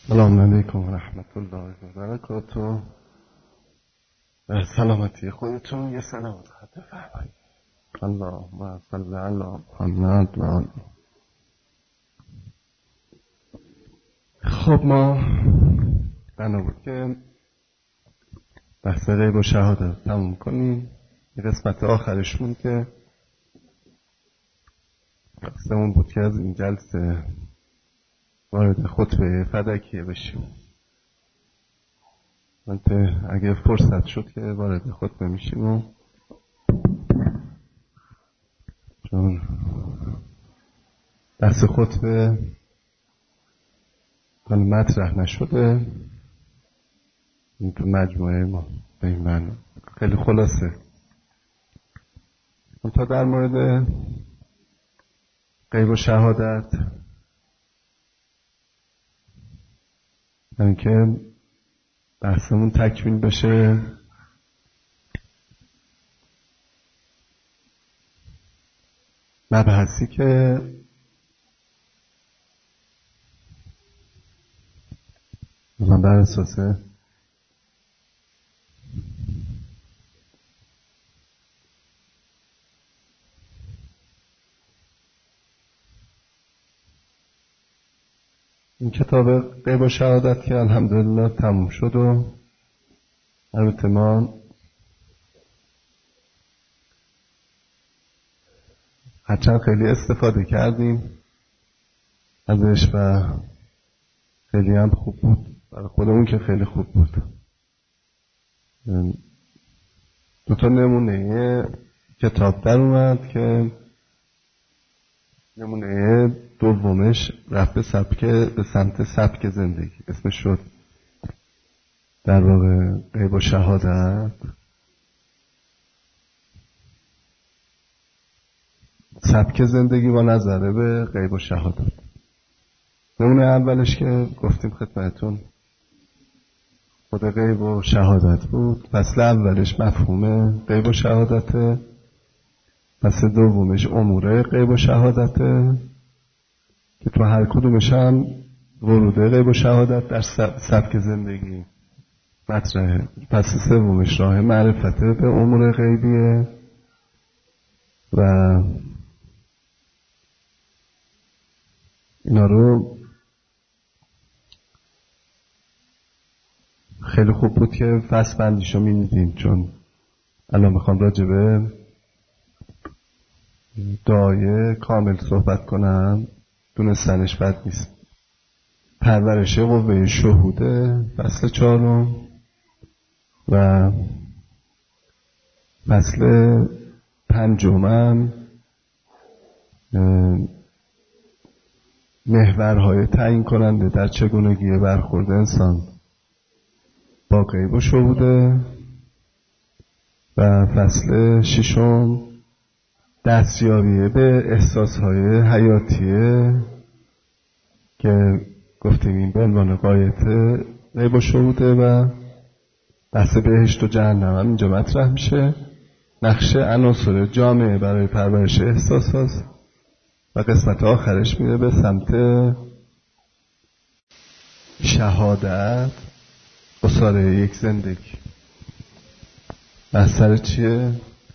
السلام علیکم و رحمت الله و برکاته. به سلامتی خودتون یه سلامت خط فرمایید. اللهم صل علی محمد و آله. خب ما بنا بود که بحث غیب و شهادت تموم کنیم. یه قسمت آخرشون که قسمون بود که از این جلسه وارد خطبه فدکیه بشیم. منطقه اگه فرصت شد که وارد خطبه میشیم و چون بحث خطبه مطرح نشده این تو مجموعه ما به این معنی خیلی خلاصه. تا در مورد غیب و شهادت یعنی که بحثمون تکمیل بشه مبحثی که من بر اساس این کتاب غیب و شهادت که الحمدلله تموم شد و البته ما هرچند خیلی استفاده کردیم ازش و خیلی هم خوب بود برای خودمون که خیلی خوب بود. دو تا نمونه کتاب در اومد که نمونه دومش رفت به سمت سبک زندگی، اسمش شد در واقع غیب و شهادت. سبک زندگی با نظره به غیب و شهادت. نمونه اولش که گفتیم خدمتون خود غیب و شهادت بود. فصل اولش مفهوم غیب و شهادته، فصل دومش امور غیب و شهادته که تو هر کدومش هم ورود غیب و شهادت در سبک زندگی مطرحه. فصل سومش راه معرفت به امور غیبیه و اینا رو خیلی خوب بود که فصل بندیشو می‌دیدیم، چون الان میخوام راجع به دعای کامل صحبت کنم. دونستنش بد نیست. پرورش قوه شهوده فصل 4 و فصل 5 محورهای تعیین کننده در چگونگی برخورد انسان با غیب و شهوده و فصل 6 دستیابی به احساسهای حیاتیه که گفتیم این به عنوان غایت غیب و شهوده و بحث بهشت و جهنم هم اینجا مطرح میشه. نقش عناصر جامعه برای پرورش احساسات و قسمت آخرش میره به سمت شهادت اصاره یک زندگی. بحث سر چیه؟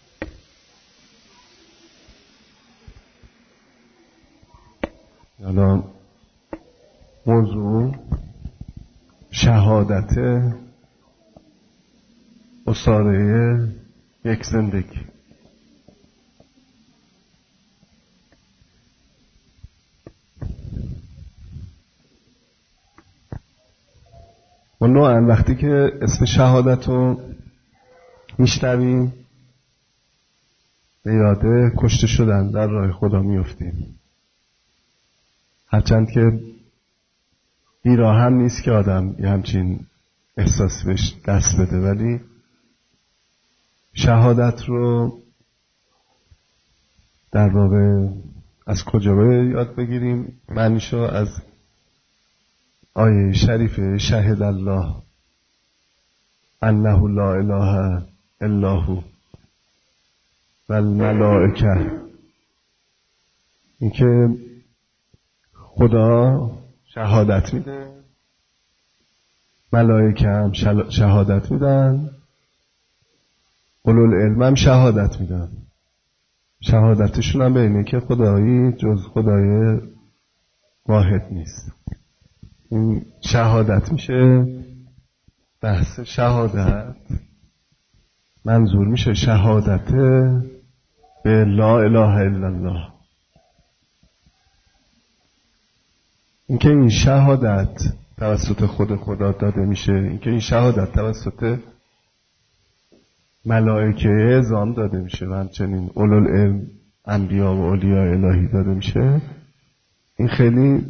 الان موضوع شهادت اصاره یک زندگی. ما نوعا وقتی که اسم شهادت رو میشنویم به یاد کشته شدن در راه خدا میفتیم. هرچند که بیراه هم نیست که آدم یه همچین احساسی بهش دست بده، ولی شهادت رو در واقع از کجا به یاد بگیریم؟ معنیشو از آیه شریف شهد الله انه لا اله الا هو و الملائکه، این که خدا شهادت میده ملائکه هم شهادت میدن، اولوالعلم هم شهادت میدن. شهادتشون هم به اینه که خدایی جز خدای واحد نیست. این شهادت میشه، بحث شهادت منظور میشه شهادت به لا اله الا الله. اینکه این شهادت توسط خود خدا داده میشه، اینکه این شهادت توسط ملائکه اعظام داده میشه و همچنین اولوالعلم انبیا و اولیاء الهی داده میشه، این خیلی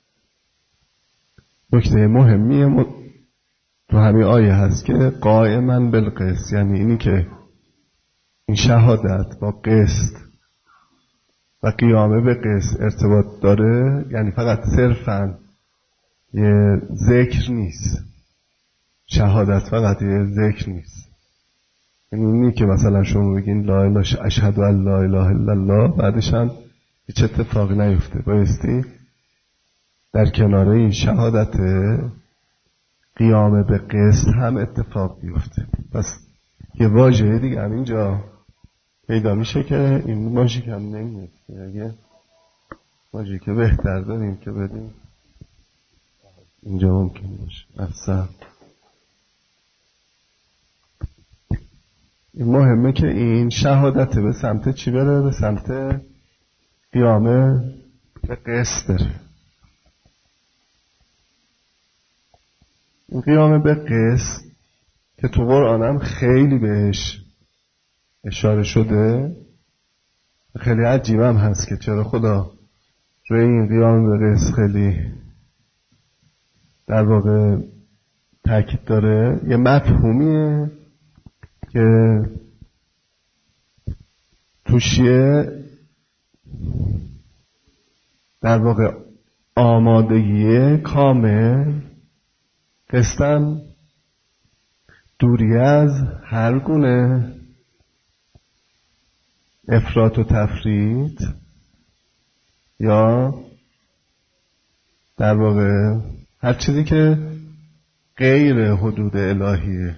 نکته مهمیه. تو همین آیه هست که قائما بالقسط، یعنی اینی که این شهادت با قسط و قیامه به قسط ارتباط داره، یعنی فقط صرفاً یه ذکر نیست. شهادت فقط یه ذکر نیست. یعنی اینی که مثلا شما بگین لا اله اشهد ان لا اله الا الله، بعدش هم هیچ اتفاقی نیفته. بایستی در کنار این شهادت قیامه به قسط هم اتفاق بیفته. پس یه واژه دیگه هم اینجا پیدا میشه که این ماژیک هم نمیاد. اگه ماژیک بهتر داریم که بدیم اینجا ممکن باشه. افسر این مهمه که این شهادت به سمت چی بره؟ به سمت قیامه به قسط بره. این قیامه به قسط که تو قرآن هم خیلی بهش اشاره شده، خیلی عجیب هم هست که چرا خدا روی این قیامه به قسط خیلی در واقع تاکید داره. یه مفهومیه که توشیه در واقع آمادگی کامل، قسطم دوری از هر گونه افراط و تفرید یا در واقع هر چیزی که غیر حدود الهیه.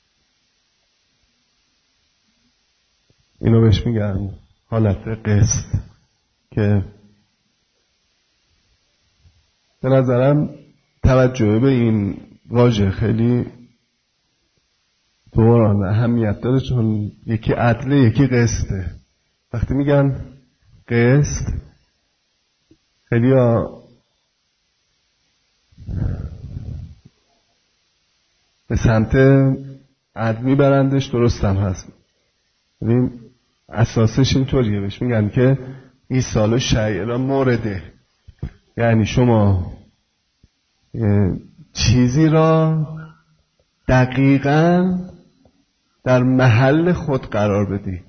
اینو بهش میگن حالت قسط، که به نظرم توجه به این واژه خیلی دوران اهمیت داره، چون یکی عدله یکی قسطه. وقتی میگن قسط خیلی به سمت عدل میبرندش، درست هم هست. ببین اساسش اینطوریه، بهش میگن که ایصال شیء الی مورده، یعنی شما چیزی را دقیقاً در محل خود قرار بدی.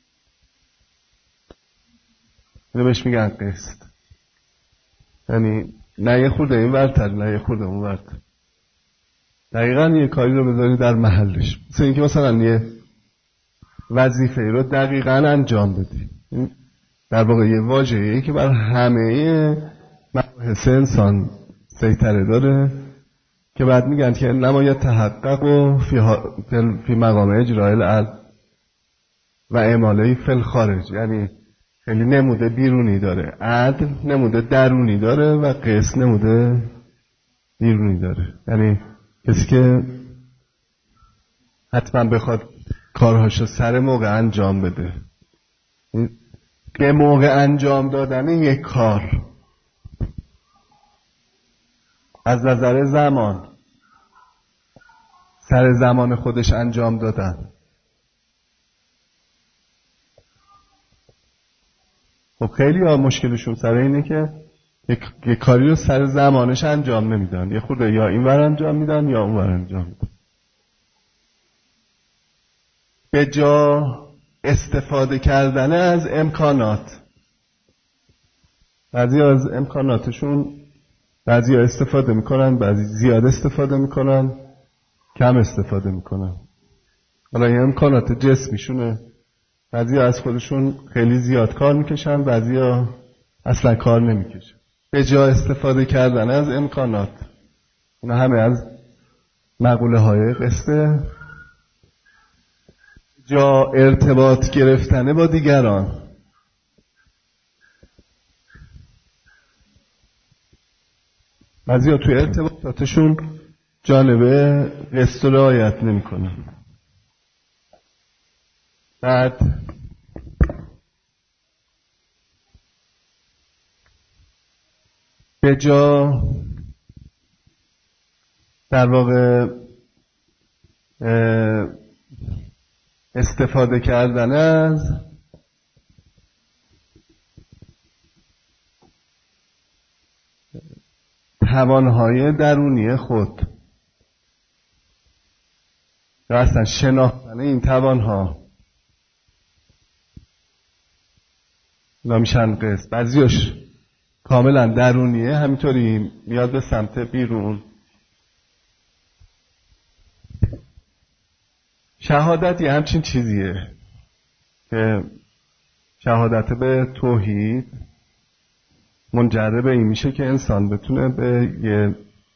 اینو بهش میگن قسط. یعنی نه یه خورده این ورتر نه یه خورده اون ورتر، دقیقاً یه کاری رو بذاری در محلش. مثل اینکه مثلا یه وظیفه رو دقیقاً انجام بدی. این در واقع یه واژه‌ایه که بر همه مباحث انسان سیطره داره، که بعد میگن که نما تحقق و فی مقام اجرای العدل و اعماله فی الخارج، یعنی خیلی نموده بیرونی داره، عدل نموده درونی داره و قسط نموده بیرونی داره. یعنی کسی که حتما بخواد کارهاشو سر موقع انجام بده، به موقع انجام دادن یک کار از نظر زمان سر زمان خودش انجام دادن. خب خیلی ها مشکلشون سر اینه که یک کاری رو سر زمانش انجام نمیدن، یه خورده یا این ور انجام میدن یا اون ور انجام میدن. به جا استفاده کردن از امکانات، بعضی از امکاناتشون بعضی ها استفاده میکنن، بعضی زیاد استفاده میکنن، کم استفاده میکنن. حالا این امکانات جسمیشونه، بعضی ها از خودشون خیلی زیاد کار میکشن، بعضی ها اصلا کار نمیکشن. به جا استفاده کردن از امکانات، اینا همه از مقوله های قصه جا ارتباط گرفتنه با دیگران. بعضیا توی ارتباطاتشون جانب قصه رعایت نمی‌کنن. بعد به جا در واقع استفاده کردن از توانهای درونی خود یا اصلا شناختن این توانها نمیشن قصد. بعضیش کاملا درونیه، همینطوری میاد به سمت بیرون. شهادت یه همچین چیزیه که شهادت به توحید منجر به این میشه که انسان بتونه به یه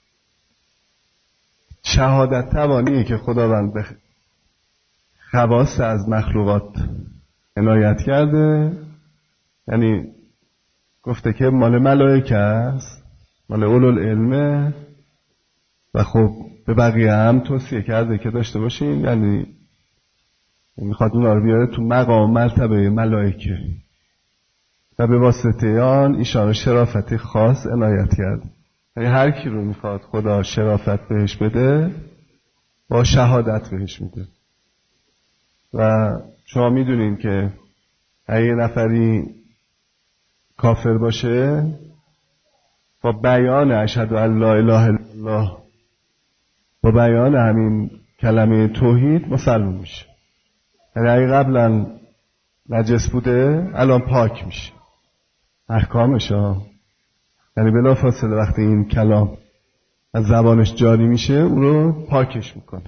شهادت توانیه که خداوند به خواص از مخلوقات عنایت کرده، یعنی گفته که مال ملائکه است، مال اولوالعلمه و خب به بقیه هم توصیه کرده که داشته باشین، یعنی میخواد اونا رو بیاره تو مقام مرتبه ملائکه و به واسطه آن ایشان شرافت خاص عنایت کرد. یعنی هر کی رو میخواد خدا شرافت بهش بده با شهادت بهش میده. و شما میدونین که اگه یه نفری کافر باشه با بیان اشهد ان لا اله الا الله، با بیان همین کلمه توحید مسلمان میشه. یعنی اگه قبلا نجس بوده الان پاک میشه احکامش یعنی بلا فاصله وقتی این کلام از زبانش جاری میشه او رو پاکش میکنه.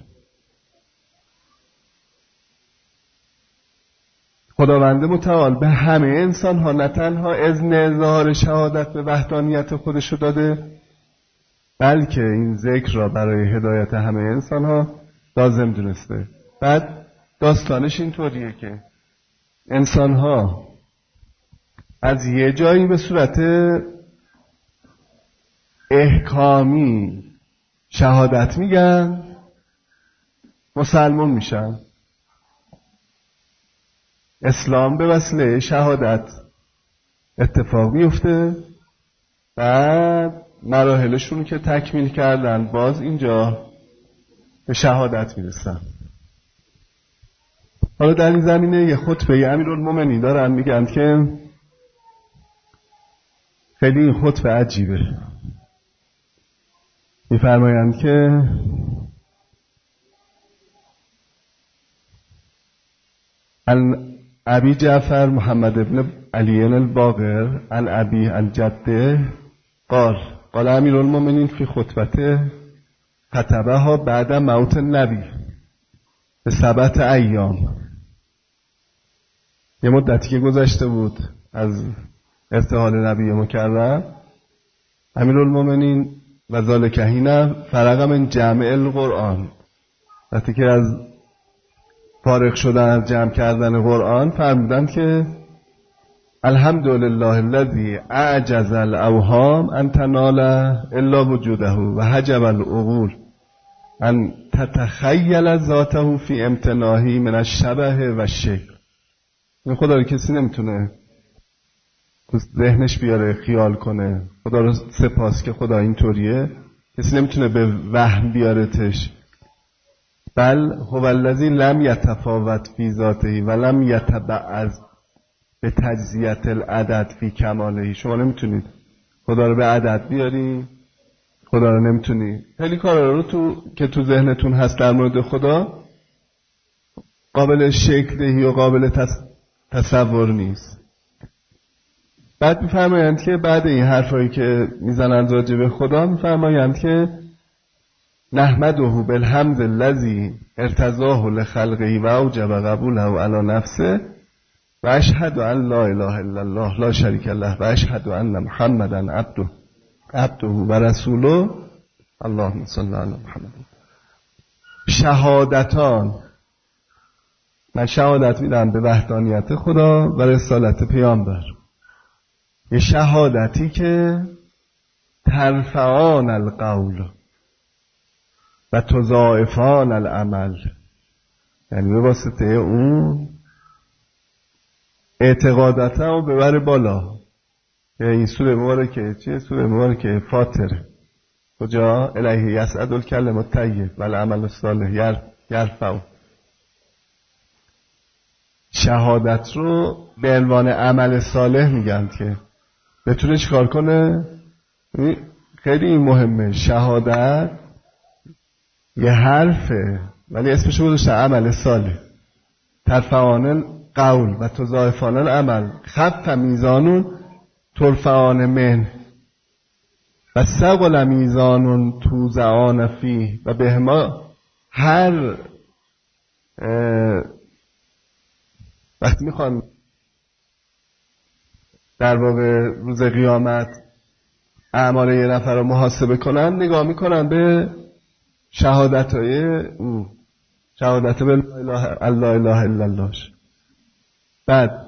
خداوند متعال به همه انسان ها نه تنها اذن ظاهر شهادت به وحدانیت خودشو داده، بلکه این ذکر را برای هدایت همه انسان ها لازم دونسته. بعد داستانش اینطوریه که انسان ها از یه جایی به صورت احکامی شهادت میگن، مسلمان میشن. اسلام به وسیله شهادت اتفاق میفته، بعد مراحلشون که تکمیل کردن باز اینجا به شهادت میرسن. حالا در این زمینه یه خطبه امیرالمومنین دارن میگن که خیلی این خطبه عجیبه. میفرمایند که ابی جعفر محمد ابن علی الباقر عن ابی عن جده قال امیرالمومنین فی خطبته خطبها بعد موت النبی به 7 ایام. یه مدتی که گذشته بود از ارتحال نبی مکرم، امیرالمومنین و ذالک حین فرغ من جمع القرآن، وقتی که از فارغ شدن از جمع کردن قرآن فرمودند که الحمدلله الذی اعجز الاوهام ان تنال الا وجوده و حجب العقول ان تتخیل ذاته فی امتناهی من الشبه و الشکل. این خدا رو کسی نمیتونه تو ذهنش بیاره خیال کنه خدا رو سپاس که خدا اینطوریه، کسی نمیتونه به وهم بیارتش. بل هو الذی لم یتفاوت فی ذاته و لم یتبعض به تجزیت العدد فی کماله. شما نمیتونید خدا رو به عدد بیاری، خدا رو نمیتونی. خیلی کارا رو که تو ذهنتون هست در مورد خدا قابل شکل دهی و قابل تصور نیست. بعد میفرمایند که بعد این حرفایی که میزنند راجع به خدا میفرمایند که نحمده بالحمد الذی ارتضاه لخلقه و اوجب قبوله علی نفسه و اشهد ان لا اله الا الله لا شریک له و اشهد ان محمدا عبده و رسوله اللهم صل علی محمد. شهادتان، من شهادت میدم به وحدانیت خدا و رسالت پیامبر، یه شهادتی که ترفعان القول و تضاعفان العمل، یعنی به واسطه اون اعتقادات رو ببره بالا. که این سوره مبارکه چیه؟ سوره مبارکه فاطره، کجا الیه یصعد الکلم الطیب و العمل الصالح یرفعه. شهادت رو به عنوان عمل صالح میگن که بتونه چیکار کنه. خیلی این مهمه، شهادت یه حرفه ولی اسمش رو گذاشته عمل صالح. ترفعان قول و تضاعفان العمل، خف میزانون ترفعان من و ثقل میزانون توزعان فیه و به ما. هر وقتی میخوان در واقع روز قیامت اعمال یه نفر رو محاسبه کنن، نگاه میکنن به شهادتهای او، شهادت به الله اله الا الله. بعد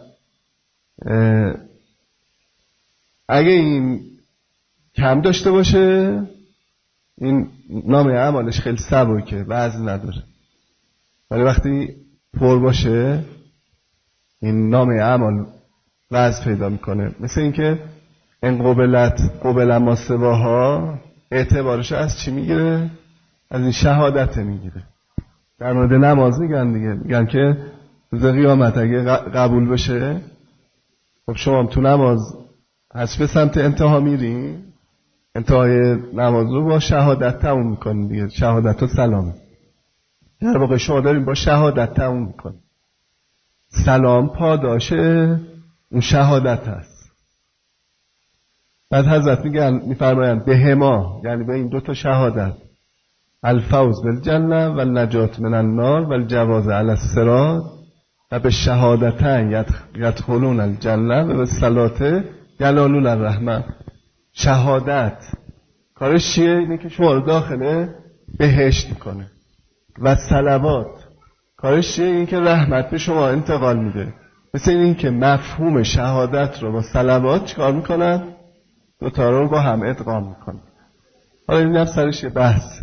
اگه این کم داشته باشه، این نام اعمالش خیلی سبکه، وزن نداره. ولی وقتی پر باشه، این نام اعمال وزن پیدا میکنه. مثل اینکه این قبل ما سواها اعتبارش از چی میگیره؟ از این شهادت میگیره. در مورد نماز میگن دیگه، میگن که روز قیامت اگه قبول بشه، خب شما تو نماز هست به سمت انتها میری، انتهای نماز رو با شهادت تموم میکنی دیگه، شهادت و سلامه. در واقع شما داریم با شهادت تموم میکنی. سلام پاداشه اون شهادت هست. بعد حضرت میفرمایند به هما، یعنی به این دوتا شهادت، الفوز بالجنه و النجات من النار و الجواز علی الصراط و به شهادتن یدخلون الجنه و به صلات یلالون الرحمن. شهادت کارش چیه؟ اینه که شما رو داخل بهشت میکنه. و صلوات کارش چیه؟ این که رحمت به شما انتقال میده. مثل این که مفهوم شهادت رو با صلوات چیکار میکنن؟ دوتا رو با هم ادغام میکنن. حالا این سرش یه بحث.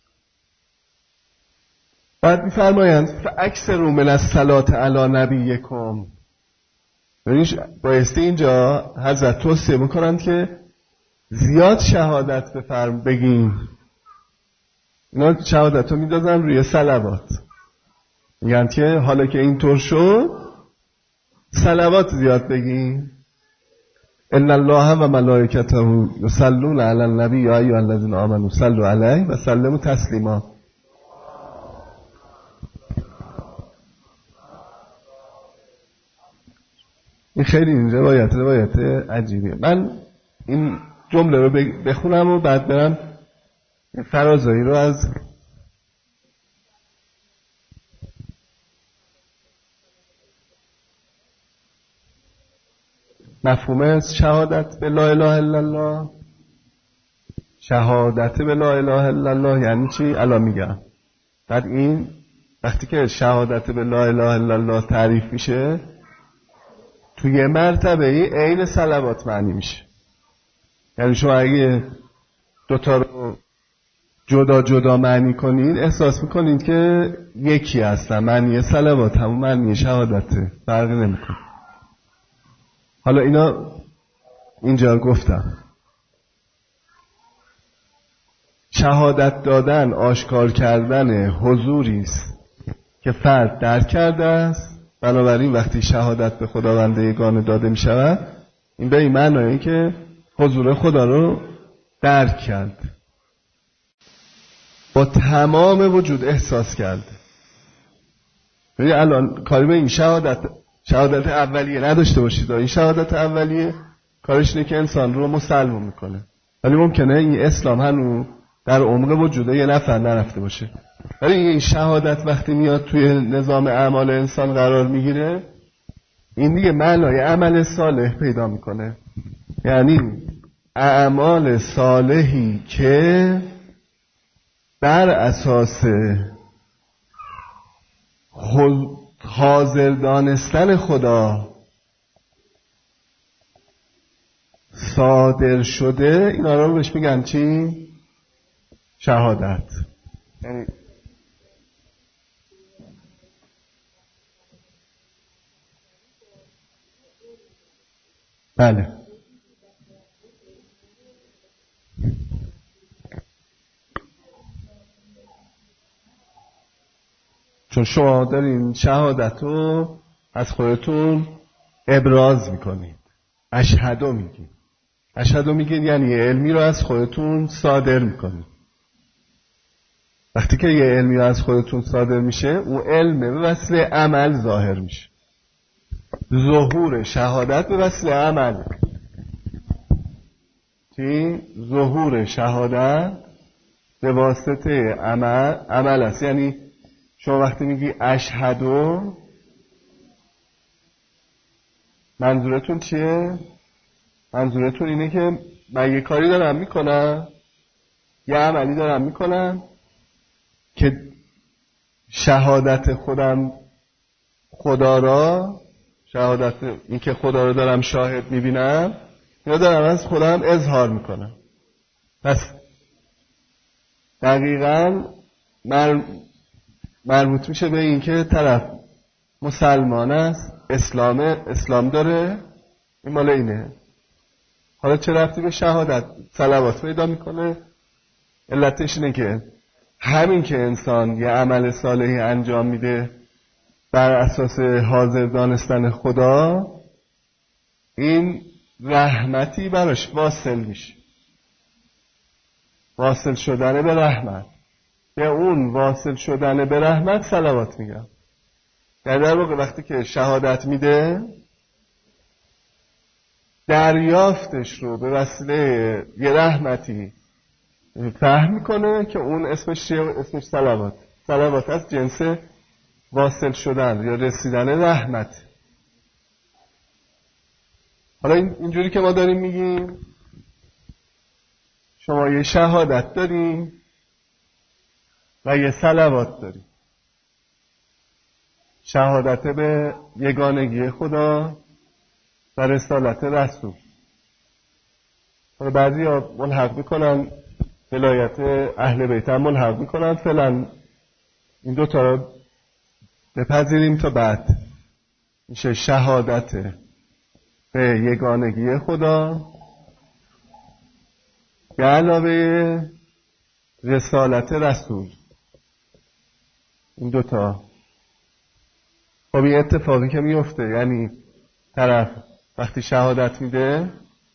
بعد میفرمایند فاکثروا من الصلاة علی نبیکم. بایستی اینجا حضرت توصیه میکنند که زیاد شهادت بگین. اینا شهادت رو میدازن روی صلوات، میگن که حالا که اینطور شد صلوات زیاد بگین. ان الله و ملائکته یصلون علی النبی یا ایها الذین آمنوا صلوا علیه و سلموا تسلیما. این خیلی این روایت عجیبیه. من این جمله رو بخونم و بعد برم فرازایی رو از مفهوم شهادت به لا اله الا الله. شهادت به لا اله الا الله یعنی چی؟ الان میگم. بعد این وقتی که شهادت به لا اله الا الله تعریف میشه، توی یه مرتبه عین صلوات معنی میشه. یعنی شما اگه دوتا رو جدا جدا معنی کنید، احساس میکنید که یکی هستن. معنی صلوات همون معنی شهادته، فرقی نمیکنه. حالا اینا اینجا گفتم. شهادت دادن، آشکار کردن حضوری است که فرد درک کرده است. بنابراین وقتی شهادت به خداوند یگانه داده می شود، این به این معنی که حضور خدا رو درک کرد، با تمام وجود احساس کرد. ببین الان کاری به این شهادت اولیه نداشته باشید. این شهادت اولیه کارش اینه که انسان رو مسلمان میکنه، ولی ممکنه این اسلام هنوز در عمق وجود یه نفر نرفته باشه. ولی این شهادت وقتی میاد توی نظام اعمال انسان قرار میگیره، این دیگه معنای عمل صالح پیدا میکنه. یعنی اعمال صالحی که بر اساس حاضر دانستن خدا صادر شده، اینا رو بهش میگن چی؟ شهادت. یعنی بله چون شما دارین شهادت رو از خودتون ابراز میکنید، اشهدو میگید. اشهدو میگید یعنی علمی رو از خودتون صادر میکنید. وقتی که یه علمی رو از خودتون صادر میشه، اون علم به وسیله عمل ظاهر میشه. ظهور شهادت به وسیله عمل. چی؟ ظهور شهادت به واسطه عمل است. یعنی شما وقتی میگی اشهدو، منظورتون چیه؟ منظورتون اینه که من یه کاری دارم میکنم، یه عملی دارم میکنم که شهادت خودم خدا را، شهادت این که خدا رو دارم شاهد میبینم، یا دارم از خودم اظهار میکنم. پس دقیقاً مربوط میشه به این که طرف مسلمان است، اسلام داره، این مال اینه. حالا چه ربطی به شهادت صلوات پیدا میکنه؟ علتش اینه که همین که انسان یه عمل صالحی انجام میده بر اساس حاضر دانستن خدا، این رحمتی براش واصل میشه. واصل شدن به رحمت، به اون واصل شدن به رحمت صلوات میگم. یعنی در واقع وقتی که شهادت میده، دریافتش رو به وسیله یه رحمتی فهم میکنه که اون اسمش چیه؟ اسمش صلوات. صلوات از جنس واصل شدن یا رسیدن رحمت. حالا اینجوری که ما داریم میگیم، شما یه شهادت داریم و یه صلوات داریم. شهادت به یگانگی خدا و رسالت رسول. حالا بعضی ها ملحق میکنن ولایت اهل بیت هم ملحق میکنن. فعلا این دوتا رو بپذیریم تا بعد میشه شهادت به یگانگی خدا به علاوه رسالت رسول. این دوتا خب این اتفاقی که میفته، یعنی طرف وقتی شهادت میده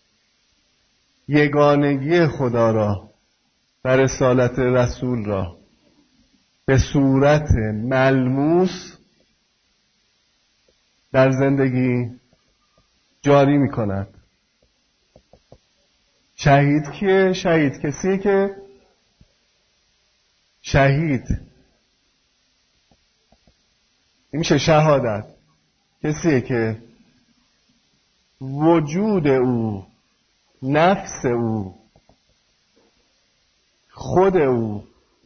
یگانگی خدا را و رسالت رسول را به صورت ملموس در زندگی جاری میکند. شهید کیه؟ شهید کسیه که شهید، این میشه شهادت، کسیه که وجود او، نفس او، خود او،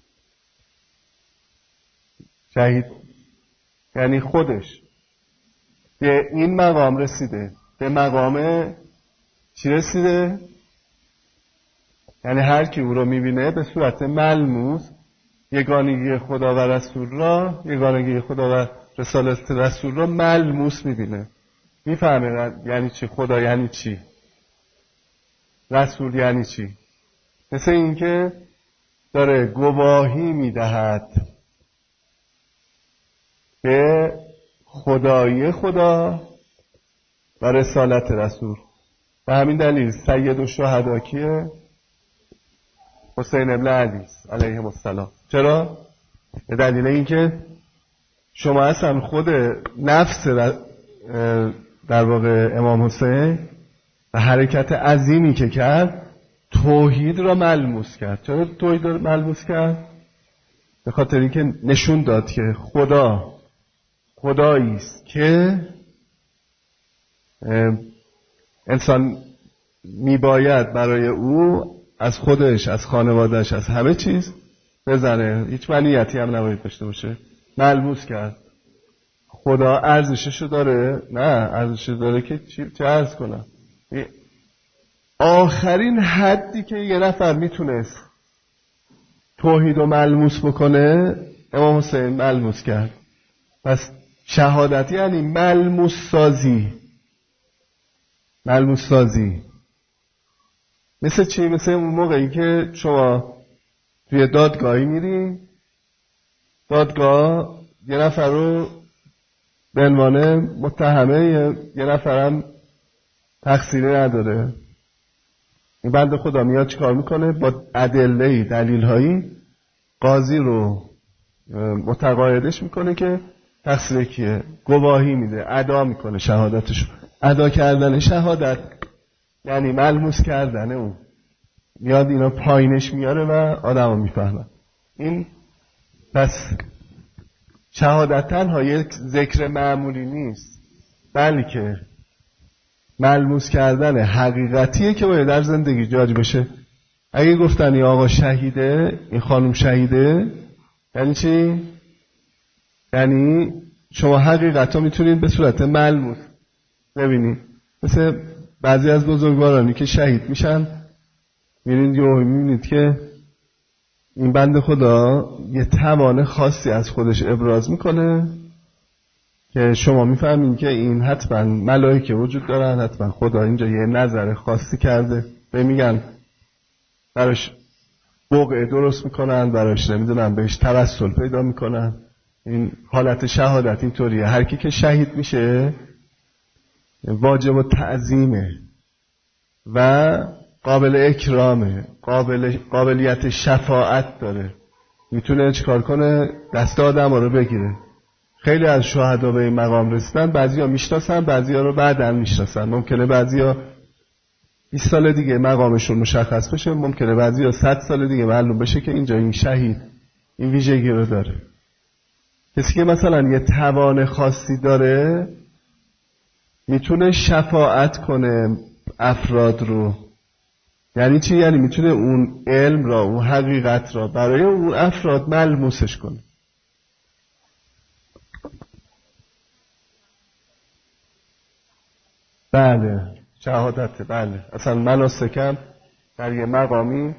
شهید یعنی خودش به این مقام رسیده. به مقام چی رسیده؟ یعنی هر کی او رو میبینه به صورت ملموس یگانگی خدا و رسول را، یگانگی خدا و رسالت رسول را ملموس میبینه. میفهمه یعنی چی خدا، یعنی چی رسول، یعنی چی. مثل این که داره گواهی میدهد به خدایی خدا و رسالت رسول. به همین دلیل سید الشهدا کیه؟ حسین ابن علی علیه السلام. چرا؟ به دلیل اینکه شما اصلا خود نفس در واقع امام حسین و حرکت عظیمی که کرد توحید را ملموس کرد. چرا توحید را ملموس کرد؟ به خاطر اینکه نشون داد که خدا خدایی است که انسان میباید برای او از خودش، از خانوادهش، از همه چیز بزنه، هیچ منیتی هم نباید داشته باشه. ملموس کرد. خدا ارزششو داره؟ نه ارزششو داره که چه عرض کنم، آخرین حدی که یه نفر میتونست توحید و ملموس بکنه امام حسین ملموس کرد. پس شهادت یعنی ملموس سازی. مثل چی؟ مثل اون موقعی که شما توی دادگاهی میری، دادگاه یه نفر رو به عنوان متهمه، یه نفرم تقصیری نداره، این بنده خدا میاد چیکار میکنه؟ با ادله دلیل‌هایی قاضی رو متقاعدش میکنه که تقصیر کیه، گواهی میده، ادا میکنه شهادتش. ادا کردن شهادت یعنی ملموس کردن اون، میاد اینا پایینش میاره و آدمو میفهمن. این پس شهادت تنها یک ذکر معمولی نیست، بلکه ملموس کردن حقیقتیه که باید در زندگی جاری بشه. اگه گفتن این آقا شهیده، این خانم شهیده، یعنی چی؟ یعنی شما حقیقت رو میتونید به صورت ملموس ببینید. مثل بعضی از بزرگوارانی که شهید میشن، میرید یه میبینید که این بنده خدا یه توان خاصی از خودش ابراز میکنه که شما میفهمین که این حتما ملائکه وجود دارن، حتما خدا اینجا یه نظر خاصی کرده. به میگن براش بقعه درست میکنن، براش نمیدونم بهش توسل پیدا میکنن. این حالت شهادت اینطوریه. هر کی که شهید میشه واجب و تعظیمه و قابل اکرامه، قابلیت شفاعت داره، میتونه چیکار کنه؟ دست آدم رو بگیره. خیلی از شهدا به این مقام رسیدن، بعضیا میشناسن، بعضیا رو بعداً میشناسن. ممکنه بعضیا 20 سال دیگه مقامشون مشخص بشه، ممکنه بعضیا 100 سال دیگه معلوم بشه که اینجا این شهید این ویژگی رو داره. کسی که مثلا یه توان خاصی داره میتونه شفاعت کنه افراد رو. یعنی چی؟ یعنی میتونه اون علم را، اون حقیقت را برای اون افراد ملموسش کنه. بله شهادت، بله اصلا مناسکم در یه مقامی.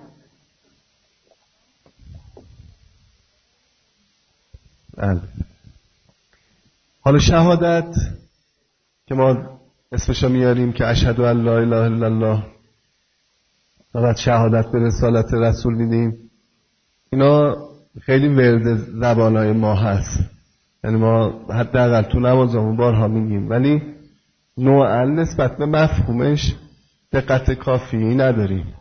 بله. حالا شهادت که ما اسمشو میاریم که اشهد ان لا اله الا الله و بعد شهادت به رسالت رسول میدیم، اینا خیلی ورد زبانهای ما هست، یعنی ما حداقل تو نمازمون بارها میگیم، ولی نوعا نسبت به مفهومش دقت کافی نداریم.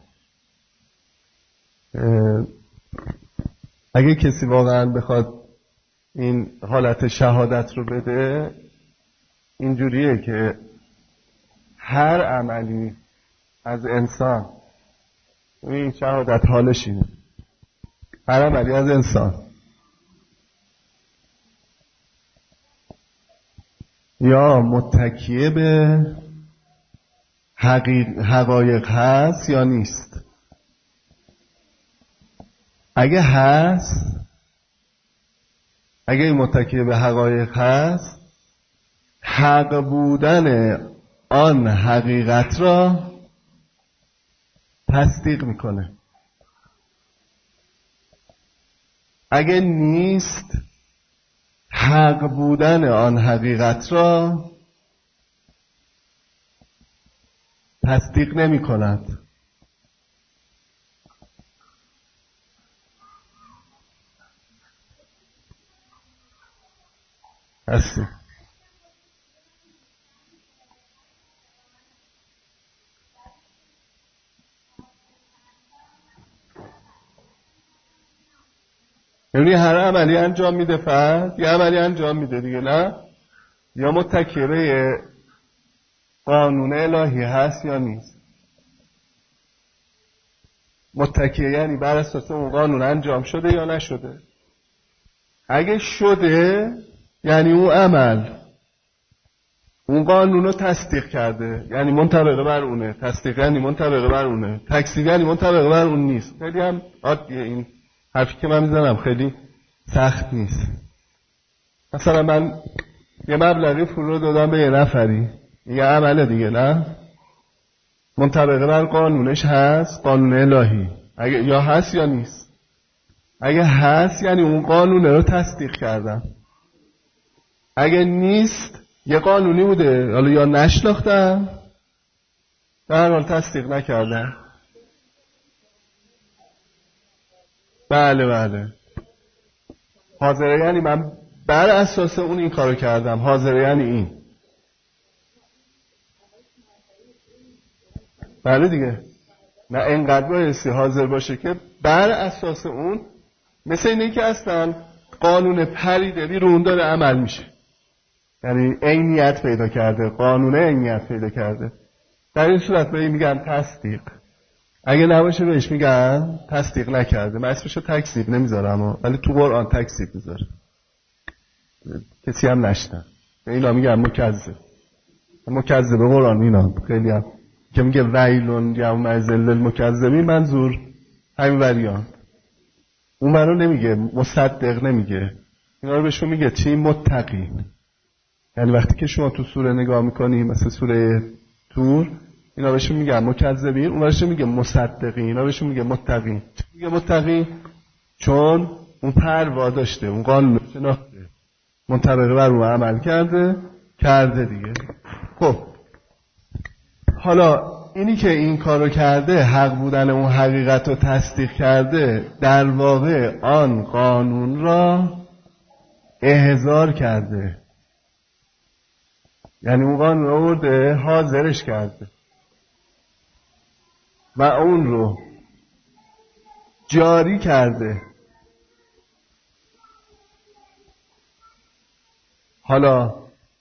اگه کسی واقعا بخواد این حالت شهادت رو بده، اینجوریه که هر عملی از انسان، این شهادت حالش اینه، هر عملی از انسان یا متکیه به حقایق هست یا نیست. اگه هست، اگه این متکیه به حقایق هست، حق بودن آن حقیقت را تصدیق میکنه. اگه نیست، حق بودن آن حقیقت را تصدیق نمی کند. هستی؟ یعنی هر عملی انجام میده فرد، یه عملی انجام میده دیگه، نه؟ یا متکی به قانون الهی هست یا نیست. متکی یعنی بر اساس اون قانون انجام شده یا نشده. اگه شده یعنی اون عمل اون قانون رو تصدیق کرده، یعنی منطبق بر اونه. تصدیق یعنی منطبق بر اونه، تکذیب یعنی منطبق بر اون نیست. خیلی هم عادیه این حرفی که من میزنم، خیلی سخت نیست. مثلا من یه مبلغی پول رو دادم به یه نفری، یه عمله دیگه، نه منطبقه بر قانونش هست، قانون الهی، اگه یا هست یا نیست. اگه هست یعنی اون قانونه رو تصدیق کردم، اگه نیست یه قانونی بوده حالا یا نشناختم در حال تصدیق نکردم. بله حاضره یعنی من بر اساس اون این کارو کردم، حاضره یعنی این. بله دیگه، نه انقدر بایستی حاضر باشه که بر اساس اون، مثل اینه که اصلا قانون پریده رو اون داره عمل میشه، یعنی عینیت پیدا کرده، قانون عینیت پیدا کرده. در این صورت بهش میگن تصدیق. اگه نباشه بهش میگن تصدیق نکرده. من اسمشو تکذیب نمیذارم ولی تو قرآن تکذیب میذاره، کسی هم نشنه. اینا میگن مکذب قرآن. اینا خیلی هم که میگه ویلون یوم ذل للمکذبین، منظور همین وریان. اون رو نمیگه، مصدق نمیگه، اینا رو بهشون میگه چی؟ متقین. یعنی وقتی که شما تو سوره نگاه میکنی، مثل سوره طور، اینا بهشون میگن مکذبین، اون بهشون میگه مصدقین، اینا بهشون میگه متقین. چی میگه متقین؟ چون اون پروا داشته، اون قانون شناخته، منطبقه بر اون عمل کرده دیگه. خب حالا اینی که این کارو کرده، حق بودن اون حقیقت رو تصدیق کرده، در واقع آن قانون را احضار کرده، یعنی اون قانون رو آورده حاضرش کرده و اون رو جاری کرده. حالا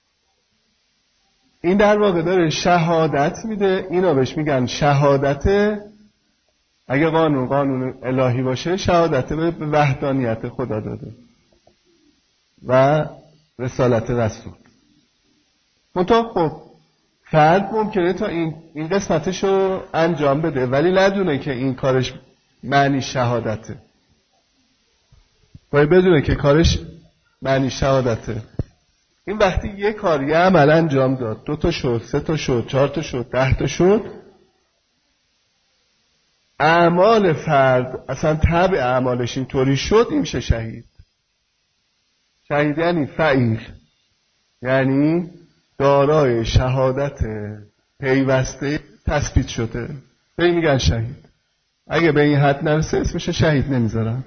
این در واقع داره شهادت میده. اینا بهش میگن شهادت. اگه قانون الهی باشه، شهادت به وحدانیت خدا داده و رسالت رسول. منتها خب فرد ممکنه تا این قسمتش رو انجام بده ولی ندونه که این کارش معنی شهادته. باید بدونه که کارش معنی شهادته. این وقتی یه کار، یه عمل انجام داد، 2 تا شد، 3 تا شد، 4 تا شد، 10 تا شد، اعمال فرد اصلا طبع اعمالش اینطوری شد، این میشه شهید. شهید یعنی فعیل، یعنی دارای شهادت پیوسته تثبیت شده، به این میگن شهید. اگه به این حد نرسه اسمش شهید نمیذارن.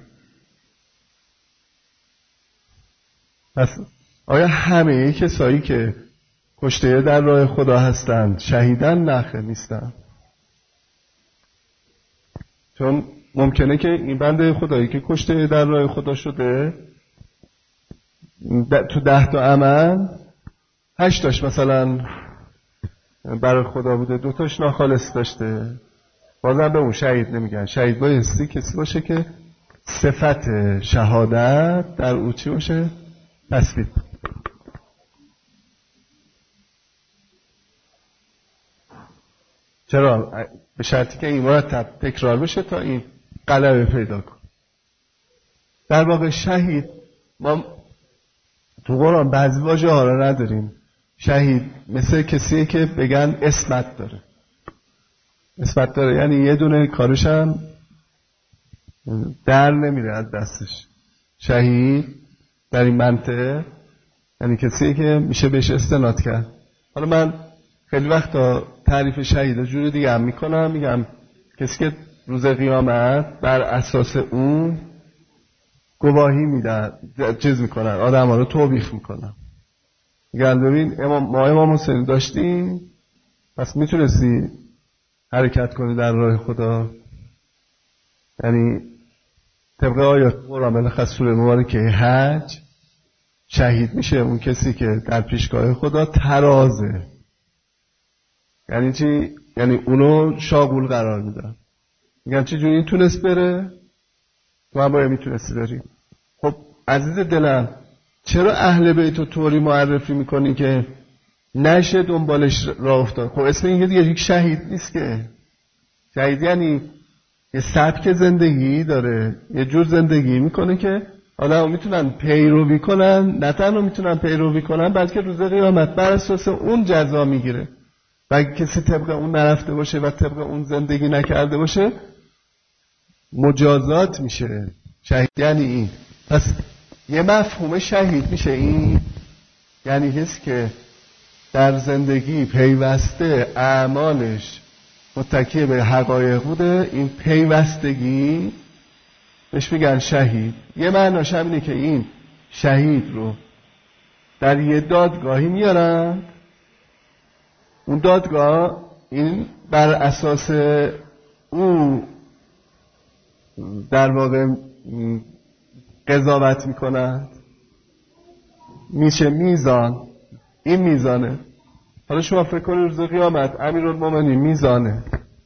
پس آیا همه کسایی که کشته در راه خدا هستند شهیدن؟ نه، نیستن. چون ممکنه که این بنده خدایی که کشته در راه خدا شده تو 10 تا عمل 8 تاش مثلا برای خدا بوده، 2 تاش ناخالص داشته، بازم به اون شهید نمیگن. شهید بایستی کسی باشه که صفت شهادت در او چی باشه؟ تثبیت. چرا؟ به شرطی که این مرتب تکرار بشه تا این غلبه پیدا کن. در واقع شهید، ما تو قرآن بعضی واژه ها را نداریم. شهید مثل کسیه که بگن اسمت داره. اسمت داره یعنی یه دونه کارش هم در نمیره از دستش. شهید در این منطقه یعنی کسیه که میشه بهش استناد کرد. حالا من خیلی وقتا تعریف شهید جور دیگه هم میکنم، میگم کسی که روز قیامت بر اساس اون گواهی میدن، چیز میکنن، آدم ها رو توبیخ میکنن. میگن ببین ما امام حسین داشتیم، پس میتونستی حرکت کنی در راه خدا. یعنی طبق آیات قرآن بالاخص سوره مبارکه حج، شهید میشه اون کسی که در پیشگاه خدا ترازه. یعنی چی؟ یعنی اونو شاغول قرار میدن. میگن چه جوری تونست بره؟ تو هم باید میتونستی بری. خب عزیز دلم، چرا اهل بیت رو طوری معرفی میکنی که نشه دنبالش راه افتاد؟ خب اسم این دیگه یک شهید نیست که. شهید یعنی یه سبک زندگی داره، یه جور زندگی میکنه که حالا میتونن پیروی کنن، نه تنها میتونن پیروی کنن بلکه روز قیامت بر اساس اون جزا میگیره. و اگه کسی طبق اون نرفته باشه و طبق اون زندگی نکرده باشه مجازات میشه. شهید یعنی این. پس یه مفهوم شهید میشه این، یعنی کسی که در زندگی پیوسته اعمالش متکی به حقایق بوده، این پیوستگی بهش میگن شهید. یه معناش همینه که این شهید رو در یه دادگاهی میارن، اون دادگاه این بر اساس او در واقع قضاوت میکنن، میشه میزان. این میزانه. حالا شما فکر کنید روز قیامت امیرالمومنین میزانه،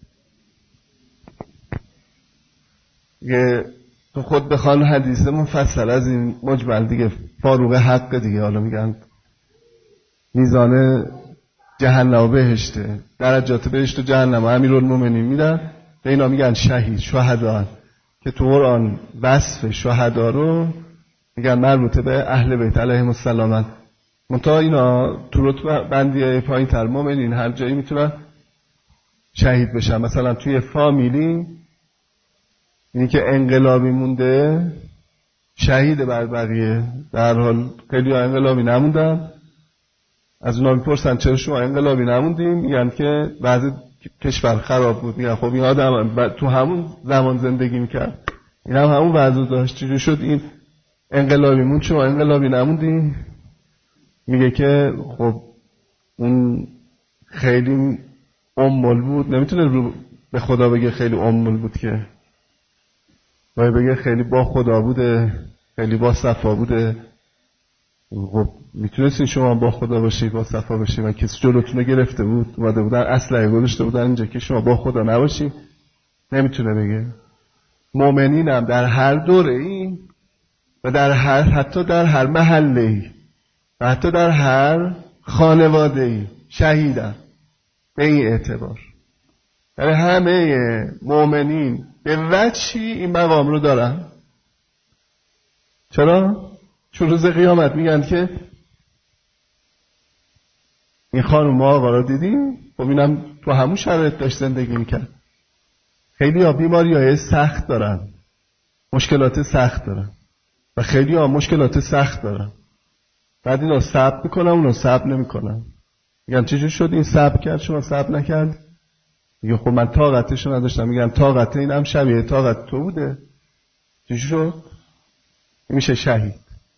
یه تو خود بخوان حدیث مفصل از این مجمل دیگه فاروق حق دیگه، حالا میگن میزانه جهنم و بهشته، درجات بهشت و جهنم امیرالمومنین میدن، به اینا میگن شهید، شهدا، که تو قرآن وصف شهدا رو میگن مربوطه به اهل بیت علیهم السلام. منتها اینا تو رتبه بندی پایین تر مومنین هر جایی میتونن شهید بشن. مثلا توی فامیلی اینی که انقلابی مونده شهید بر بقیه. در حال خیلی انقلابی نموندن، از اونا میپرسن چرا شما انقلابی نموندیم، میگن که وضع کشور خراب بود. میگن خب این آدم تو همون زمان زندگی میکرد، این هم همون وضع داشت، چجوری شد این انقلابی موند شما انقلابی نموندیم؟ میگه که خب اون خیلی امول بود، نمیتونه رو به خدا بگه خیلی امول بود، که باید بگه خیلی با خدا بوده، خیلی با صفا بوده. خب میتونستین شما با خدا باشید، با صفا باشید، و کسی جلوتونه گرفته بود، اومده بودن اسلحه گذاشته بودن اینجا که شما با خدا نباشید، نمیتونه بگه. مؤمنین هم در هر دوره این و در هر، حتی در هر محله ای و حتی در هر خانواده ای شهیدن. به این اعتبار در همه مؤمنین به وجهی این مقام رو دارن. چرا؟ چون روز قیامت میگن که این خانم آقا رو دیدیم، خب اینم تو همون شرایط داشت زندگی میکرد. خیلی ها بیماری های سخت دارن، مشکلات سخت دارن، و خیلی ها مشکلات سخت دارن، بعد اینا صبر میکنن، اونا صبر نمیکنن. میگن چجور شد این صبر کرد شما صبر نکرد؟ میگه خب من طاقتشو نداشتم. میگن طاقت این هم شبیه طاقت تو بوده، چجور شد؟ میشه شهید.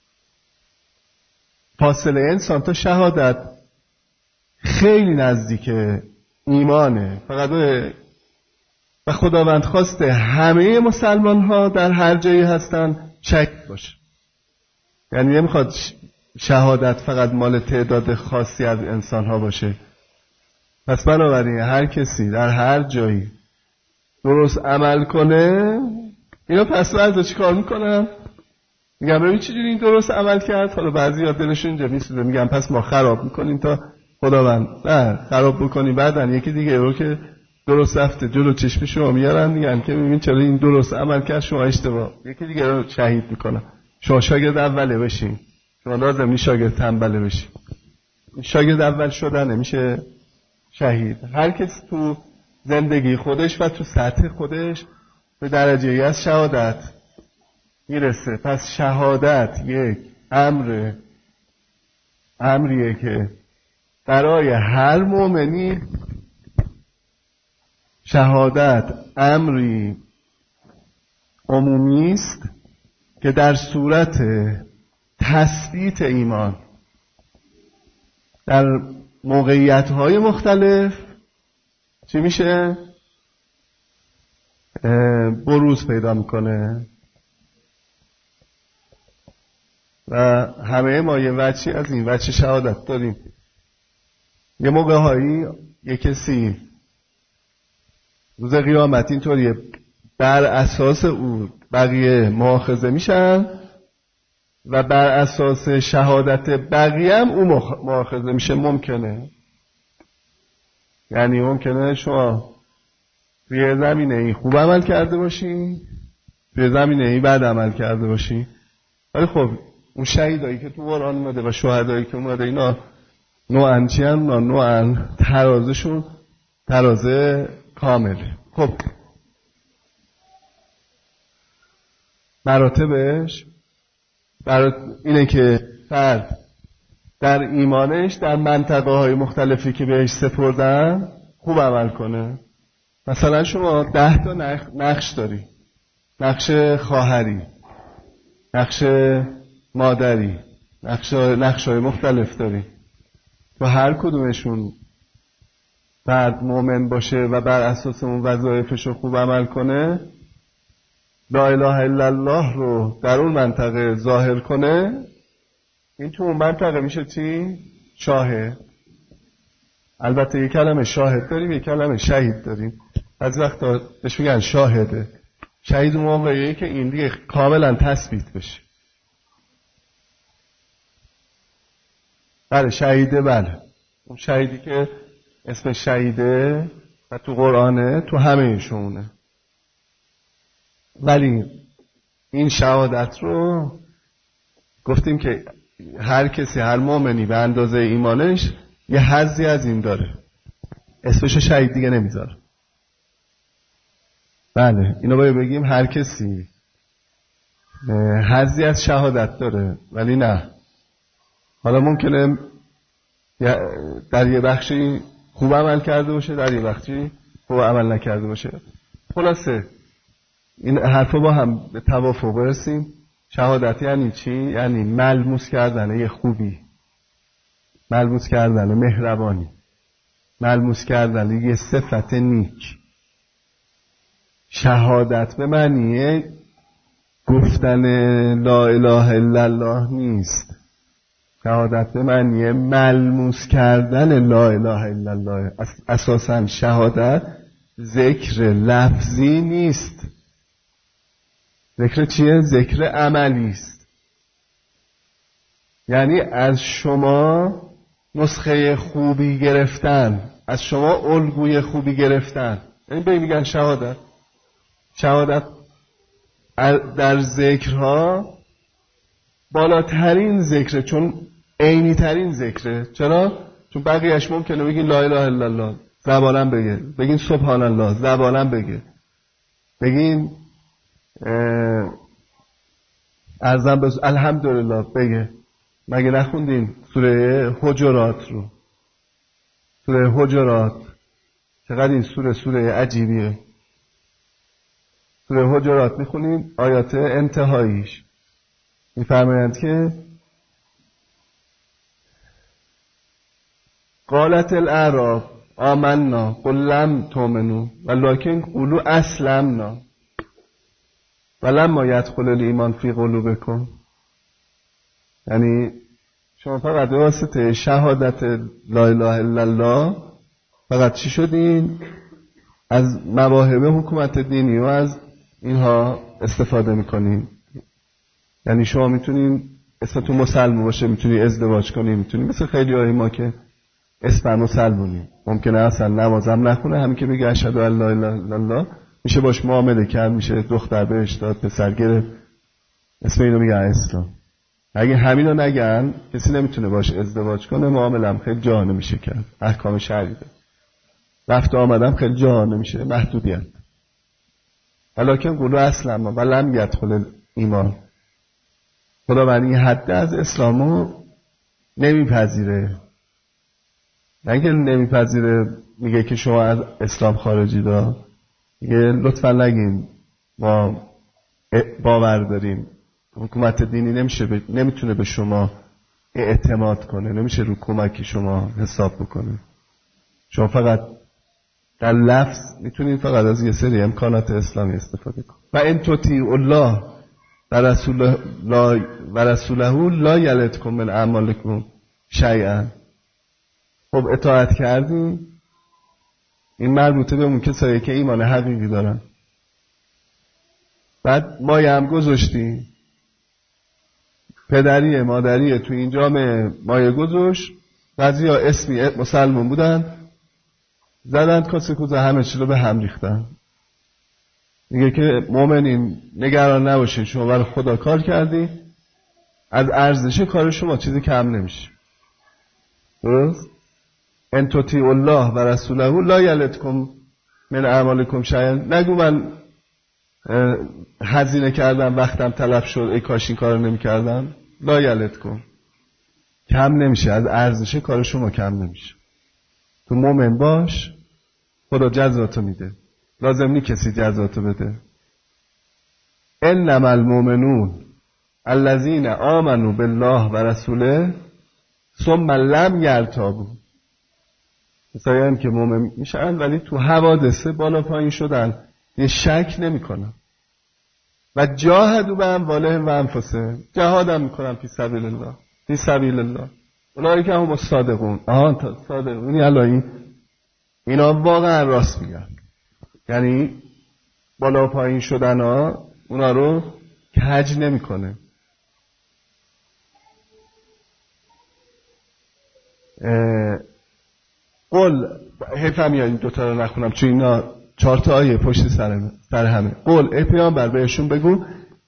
فاصله انسان تا شهادت خیلی نزدیک ایمانه. فقط و خداوند خواسته همه مسلمان ها در هر جایی هستن شک باشه، یعنی نمیخواد شهادت فقط مال تعداد خاصی از انسان ها باشه. پس بنابراین هر کسی در هر جایی درست عمل کنه، اینا پس ورزا چی کار میکنن؟ میگم ببین چجوری این درست عمل کرد. حالا بعضی ها دلشون اینجا میسوزه، میگن پس ما خراب میکنیم تا خداوند نه خراب بکنیم. بعدن یکی دیگه رو که درست رفته جلو چشم شما میارن، میگن که ببین چرا این درست عمل کرد شما اشتباه. یکی دیگه رو شهید میکنن. شما شاگرد اوله بشین، شما لازم نیست شاگرد تنبله بشین. شاگرد اول شدن میشه شهید. هر کس تو زندگی خودش و تو سطح خودش به درجه‌ای از شهادت میرسه. پس شهادت یک امریه که برای هر مؤمنی، شهادت امری عمومی است که در صورت تثبیت ایمان در موقعیت‌های مختلف چی میشه؟ بروز پیدا میکنه. و همه ما یه وجهی از این وجه شهادت داریم. یه موقع‌هایی یه کسی روز قیامت اینطوریه، بر اساس او بقیه مؤاخذه میشن و بر اساس شهادت بقیه هم او مؤاخذه میشه. ممکنه، یعنی ممکنه شما توی زمینه این خوب عمل کرده باشی، توی زمینه این بد عمل کرده باشی. ولی خب اون شهیدایی که تو قرآن اومده و شهدایی که اومده اینا نوعاً چی هن؟ نوعاً ترازشون ترازه کامله. خب مراتبش اینه که فرد در ایمانش در منطقه های مختلفی که بهش سپردن خوب عمل کنه. مثلا شما 10 تا نقش داری، نقش خواهری، نقش مادری، نقش های مختلف داری. تو هر کدومشون فرد مؤمن باشه و بر اساس اون وظایفش رو خوب عمل کنه، لا اله الا الله رو در اون منطقه ظاهر کنه، این تو اون منطقه میشه چی؟ شاهد. البته یک کلمه شاهد داریم، یک کلمه شهید داریم. از وقتا بهش میگن شاهده. شهید اون موقعیه که این دیگه کاملا تثبیت بشه. بله شهیده، بله اون شهیدی که اسم شهیده و تو قرآنه تو همه ایشونه. ولی این شهادت رو گفتیم که هر کسی، هر مؤمنی به اندازه ایمانش یه حظی از این داره، اسمشو شهید دیگه نمیذاره. بله اینو باید بگیم هر کسی حظی از شهادت داره، ولی نه حالا ممکنه در یه بخشی خوب عمل کرده باشه، در یه بخشی خوب عمل نکرده باشه. خلاصه این حرفا با هم به توافق برسیم. شهادت یعنی چی؟ یعنی ملموس کردن یه خوبی، ملموس کردن مهربانی، ملموس کردن یه صفت نیک. شهادت به معنی گفتن لا اله الا الله نیست. شهادت به معنی ملموس کردن لا اله الا الله. اساساً شهادت ذکر لفظی نیست. ذکر چیه؟ ذکر عملی است. یعنی از شما نسخه خوبی گرفتن، از شما الگوی خوبی گرفتن. یعنی به میگن شهادت. شهادت در ذکرها بالاترین ذکره، چون عینی ترین ذکره. چرا؟ چون بقیهش ممکنه بگین لا اله الا الله، زبانم بگه، بگین سبحان الله، زبانم بگه، بگین ارزم به الحمدلله بگه. مگه نخوندین سوره حجرات رو؟ سوره حجرات چقدر این سوره عجیبیه. سوره حجرات میخونین آیات انتهاییش میفرمایند که قالت الاعراب آمنا قل لم تؤمنوا ولکن قولوا اسلمنا ولما يدخل الایمان فی قلوبکم. یعنی شما فقط به واسطه شهادت لا اله الا الله فقط چی شدین؟ از مواهب حکومت دینی و از اینها استفاده میکنین. یعنی شما میتونین اسمتون مسلمان باشه، میتونی ازدواج کنی، میتونی مثل خیلی های ما که اسم مسلمونی، ممکنه اصلا نمازم نخونه، همین که بگه اشهد ان لا اله الا الله میشه باش معامله کرد، میشه دختر بهش داد، پسر گرفت، اسم اینو میگه اسلام. اگه همینو نگن کسی نمیتونه باش ازدواج کنه، معامله هم خیلی جا نمیشه کرد، احکام شرعی ده، رفت آمدم خیلی جا نمیشه، محدودیت. ولکن قولوا اسلمنا ولم يدخل ایمان. خداوند این حد از اسلامو نمیپذیره. نه اینکه نمیپذیره میگه که شما از اسلام خارجی دا، میگه لطفا نگین ما باور داریم. حکومت دینی نمیتونه به شما اعتماد کنه، نمیشه رو کمک شما حساب بکنه. شما فقط در لفظ میتونید فقط از یه سری امکانات اسلامی استفاده کنید. و ان تطیعوا الله و رسوله لا یلدکم من اعمالکم شیئا. خب اطاعت کردیم، این مربوطه به اون کسایی که ایمان حقیقی دارن. بعد مایه هم گذاشتیم، پدریه مادریه تو این جامعه مایه گذاشت. بعضی ها اسمی مسلمان بودن، زدن کاسه کوزه همه چی رو به هم ریختن. میگه که مؤمنین نگران نباشین، شما برای خدا کار کردی، از ارزش کار شما چیزی کم نمیشه. درست؟ ان تطیعوا الله و رسوله لا یلدکم من اعمالکم شیئا. نگو من هزینه کردم وقتم تلف شد ای کاش این کارو نمی‌کردم. لا یلدکم، کم نمیشه، از ارزش کار شما کم نمیشه. تو مومن باش، خدا جزاتو میده، لازم نی کسی جزاتو بده. انما المؤمنون الذین آمنوا بالله و رسوله ثم لم یرتابوا. کسایی هم که مومن میشن ولی تو حوادث بالا پایین شدن یه شک نمیکنن. و جاهدوا باموالهم و انفسهم، جهاد هم میکنن فی سبیل الله، فی سبیل الله. اونایی که هم صادقون، صادقون یعنی اینا واقعا راست میگن، یعنی بالا پایین شدن ها اونا رو کج نمیکنه. قل حیفم یا این دوتا رو نخونم چون اینا 4 تا آیه پشت سر همه. قل ای پیامبر بهشون بگو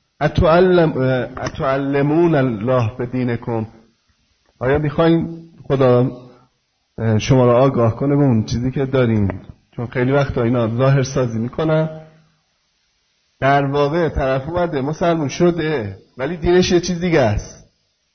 اتعلمون الله بدینکم، آیا میخواین خدا شما را آگاه کنه به اون چیزی که دارین؟ چون خیلی وقتا اینا ظاهر سازی میکنن، در واقع طرف اومده مسلمون شده ولی دینش یه چیز دیگه است.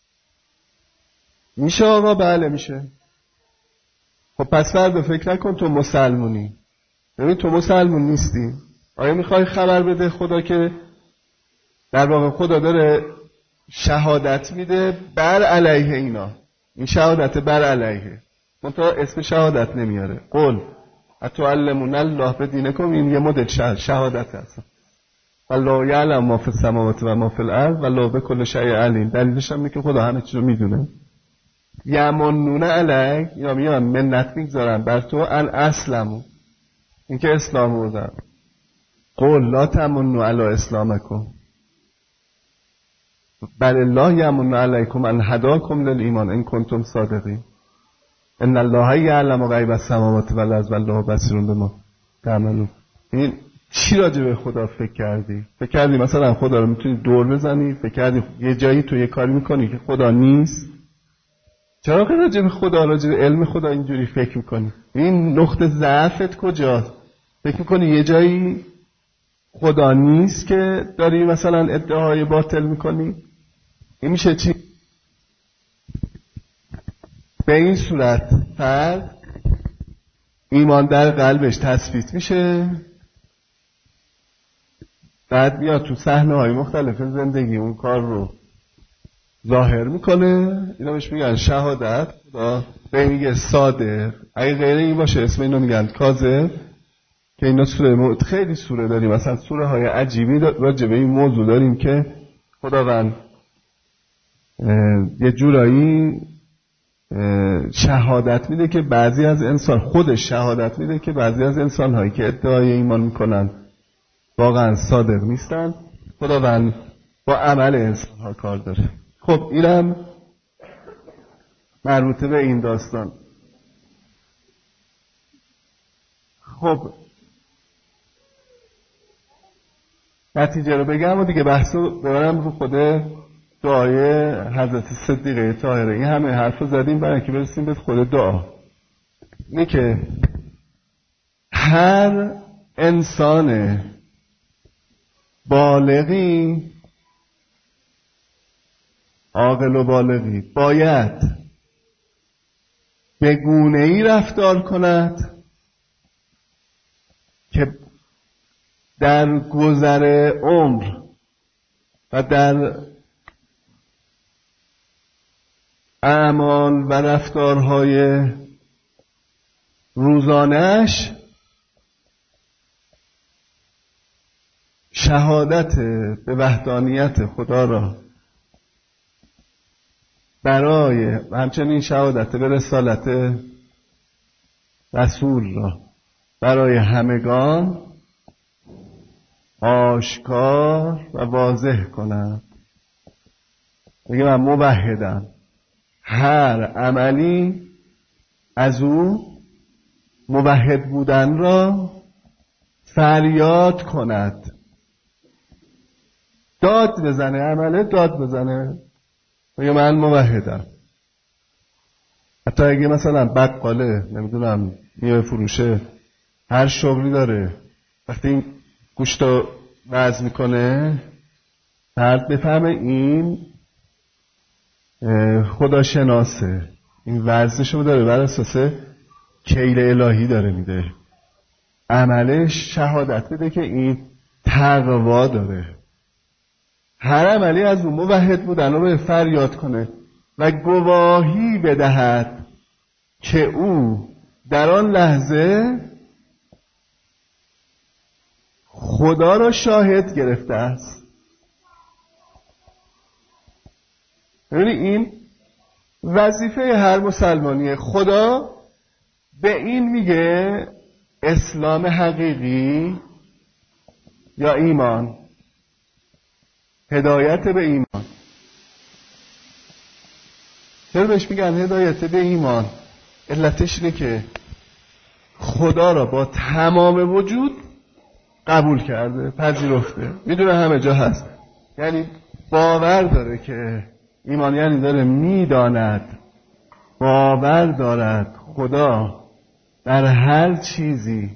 میشه آقا؟ بله میشه. خب پس فردا فکر نکن تو مسلمونی. ببین تو مسلمون نیستی. آیا میخوای خبر بده خدا که در واقع خدا داره شهادت میده بر علیه اینا، این شهادت بر علیه، منتها اسم شهادت نمیاره. قل اتعلمون الله بدینکم، این یه مدل شهادت هست. والله یعلم ما فی السماوات و ما فی الارض والله بكل شیء علیم. دلیلش هم اینه که خدا همه چیز رو میدونه. یمنون علیک، یا میان منت میگذارن بر تو ان اسلموا، این که اسلام بردن. قل لا تمنوا علی اسلامکم بل الله یمن علیکم ان هداکم للایمان ان کنتم صادقین ان الله یعلم غیب السماوات والارض والله بصیر بما تعملون. این چی راجع به خدا فکر کردی؟ فکر کردی مثلا خدا رو میتونی دور بزنی؟ فکر کردی یه جایی تو یه کاری میکنی که خدا نیست؟ چرا که راجع به خدا، راجع به علم خدا اینجوری فکر میکنی؟ این نقطه ضعفت کجاست؟ فکر میکنی یه جایی خدا نیست که داری مثلا ادعای باطل میکنی؟ این میشه چی؟ به این صورت فرد ایمان در قلبش تثبیت میشه، بعد میاد تو صحنه‌های مختلف زندگی اون کار رو ظاهر میکنه. اینا بهش میگن شهادت. خدا به میگه صادق. اگه غیر این باشه اسم اینو میگن کاذب. که اینا خیلی سوره داریم، مثلا سوره های عجیبی راجع به این موضوع داریم که خداوند یه جورایی شهادت میده که بعضی از انسان، خودش شهادت میده که بعضی از انسان هایی که ادعای ایمان میکنن واقعا صادق نیستن. خداوند با عمل انسان ها کار داره. خب اینم مربوطه به این داستان. خب نتیجه رو بگم و دیگه بحثو ببرم رو خود دعای حضرت صدیقه طاهره. این همه حرف رو زدیم برای اینکه برسیم به خود دعا. اینه که هر انسان بالغی، عاقل و بالغی، باید به گونه‌ای رفتار کند که در گذر عمر و در اعمال و رفتارهای روزانه‌اش شهادت به وحدانیت خدا را برای همچنین شهادت به رسالت رسول را برای همگان آشکار و واضح کنند. بگه من موحدم، هر عملی از او موحد بودن را فریاد کند. داد بزنه، عمله داد بزنه. میگه من موحدم. حتی اگه مثلا بقاله، نمیدونم میوه فروشه، هر شغلی داره، وقتی این گوشت رو وزن میکنه فرد بفهمه این خداشناسه، این وزنشو داره بر اساس کیل الهی داره میده، عملش شهادت بده که این تقوا داره. هر عملی از اون موحد بودن رو به فریاد کنه و گواهی بدهد که او در آن لحظه خدا را شاهد گرفته است. ببینید این وظیفه هر مسلمانیه. خدا به این میگه اسلام حقیقی یا ایمان، هدایت به ایمان. چرا بهش میگن هدایت به ایمان؟ علتش اینه که خدا را با تمام وجود قبول کرده، پذیرفته، میدونه همه جا هست، یعنی باور داره که ایمان یعنی داره میداند، باور دارد خدا در هر چیزی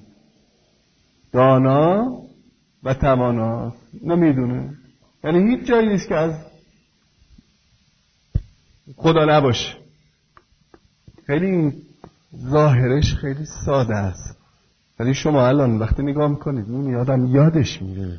دانا و توانا، نمیدونه، یعنی هیچ جایی نیست که از خدا نباشه. خیلی ظاهرش خیلی ساده است، ولی شما الان وقتی نگاه میکنید این آدم یادش میره.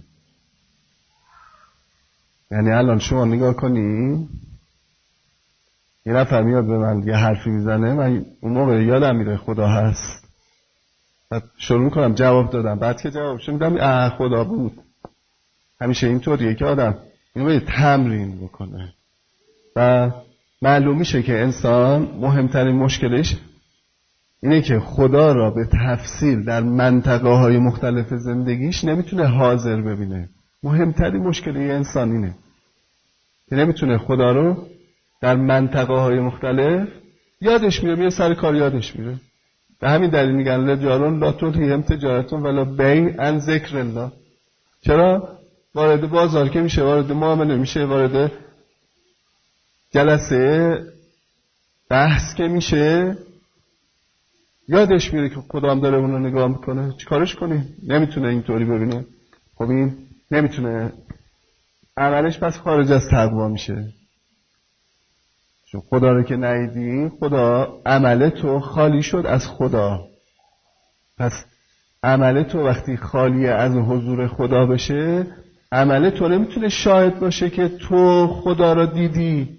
یعنی الان شما نگاه کنید یه نفر میاد به من یه حرفی میزنه، من اون موقع یادم میره خدا هست، بعد شروع میکنم جواب دادم، بعد که جوابشو میدم خدا بود. همیشه اینطوریه که آدم اینو باید تمرین بکنه و معلوم میشه که انسان مهمترین مشکلش اینه که خدا را به تفصیل در منطقه های مختلف زندگیش نمیتونه حاضر ببینه. مهمترین مشکل یه انسان اینه که نمیتونه خدا رو در منطقه های مختلف یادش میره، میره سر کار یادش میره. به همین دلیل میگن لجارون لا تلهیهم تجارتون ولا بیع عن ذکر الله. چرا؟ وارد بازار که میشه، وارد معامله میشه، وارد جلسه بحث که میشه، یادش میره که خدا هم داره اونو نگاه میکنه. چیکارش کنی؟ نمیتونه اینطوری ببینه. خب این نمیتونه، عملش پس خارج از تقوا میشه. چون خدا رو که ندیدی، خدا عمل تو خالی شد از خدا. پس عمل تو وقتی خالی از حضور خدا بشه، عمل تو نمیتونه شاهد باشه که تو خدا رو دیدی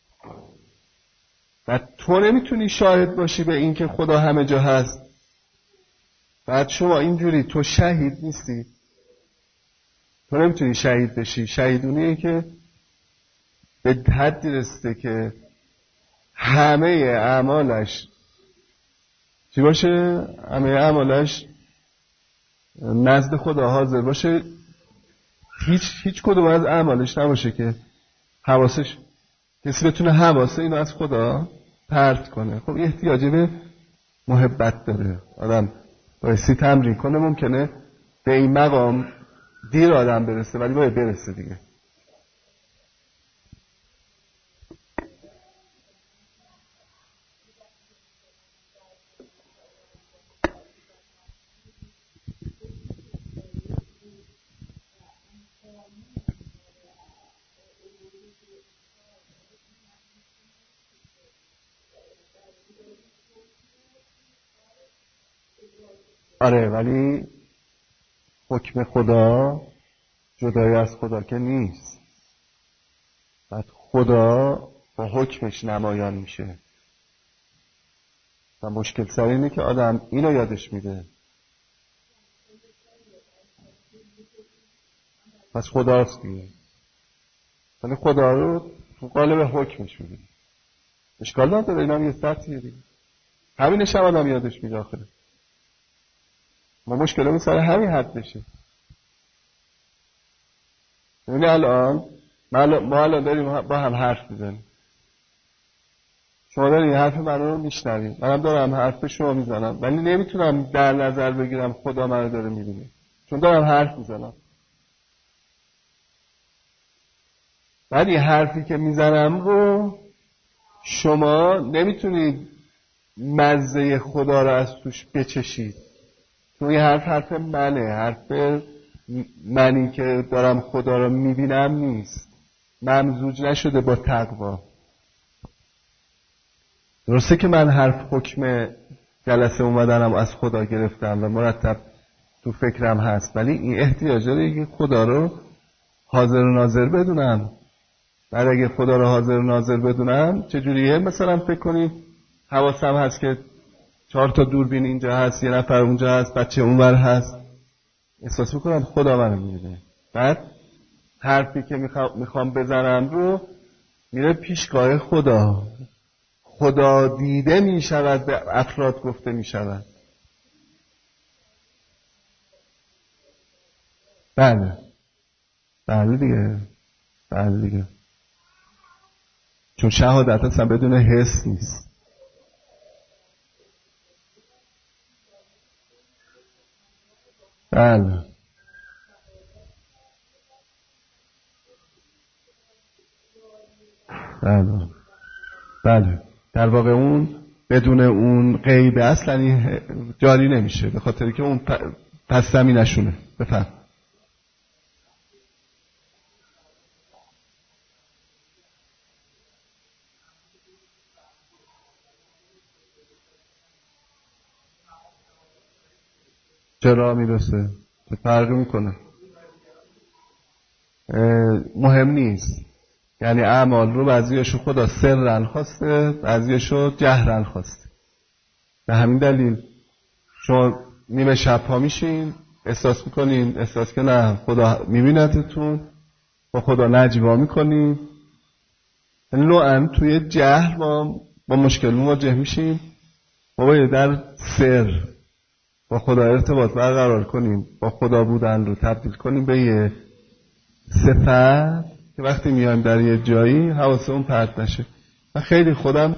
و تو نمیتونی شاهد باشی به این که خدا همه جا هست. بعد شما اینجوری تو شهید نیستی، تو نمیتونی شهید بشی. شهیدونیه که به حدی رسیده که همه اعمالش چی باشه؟ همه اعمالش نزد خدا حاضر باشه، هیچ کدوم از اعمالش نباشه که حواسش کسی بتونه حواسه اینو از خدا پرت کنه. خب احتیاج به محبت داره، آدم بایستی تمرین کنه. ممکنه به این مقام دیر آدم برسه، ولی باید برسه دیگه. آره، ولی حکم خدا جدای از خدا که نیست. بعد خدا با حکمش نمایان میشه و مشکل سر اینه که آدم اینو یادش میده. پس خداست دیگه، ولی خدا رو تو قالب حکمش میده. اشکال نداره، اینم یه سطحیه دیگه. همینش هم آدم یادش میده آخره. ما مشکلمون سر همین حد بشه. یعنی الان ما الان داریم با هم حرف میزنیم، شما دارید حرف من رو میشنوید، منم دارم حرف شما میزنم، ولی نمیتونم در نظر بگیرم خدا من رو داره میبینه، چون دارم حرف میزنم. بعد این حرفی که میزنم رو شما نمیتونید مزه خدا رو از توش بچشید. چون این حرف منه، حرف منی که دارم خدا رو میبینم نیست، ممزوج نشده با تقوا. درسته که من حرف حکم جلسه اومدنم از خدا گرفتم و مرتب تو فکرم هست، ولی این احتیاج داره که خدا رو حاضر و ناظر بدونم. بعد اگه خدا رو حاضر و ناظر بدونم چجوریه؟ مثلا فکر کنید حواسم هست که 4 تا دوربین اینجا هست، یه نفر اونجا هست، بچه اونور هست، احساس میکنم خدا منو میبینه. بعد حرفی که میخوام بزنم رو میره پیشگاه خدا. خدا دیده میشود به افراد گفته میشود. بله دیگه چون شهادت اصلا بدون حس نیست. بله در واقع اون بدون اون غیب اصلا جاری نمیشه، به خاطر که اون پس زمینشونه. بفهم. چرا میرسه؟ چه فرقی میکنه؟ مهم نیست. یعنی اعمال رو بعضیاشو خدا سرن خواسته، بعضیاشو جهرن خواسته. به همین دلیل شما نیمه شب ها میشین احساس میکنین، احساس که نه خدا میبیندتون، با خدا نجوا میکنین. لوعن توی جهر با مشکل مواجه میشین. ما باید در سر با خدا ارتباط برقرار کنیم، با خدا بودن رو تبدیل کنیم به یه صفت که وقتی میایم در یه جایی حواسمون پرت نشه. من خیلی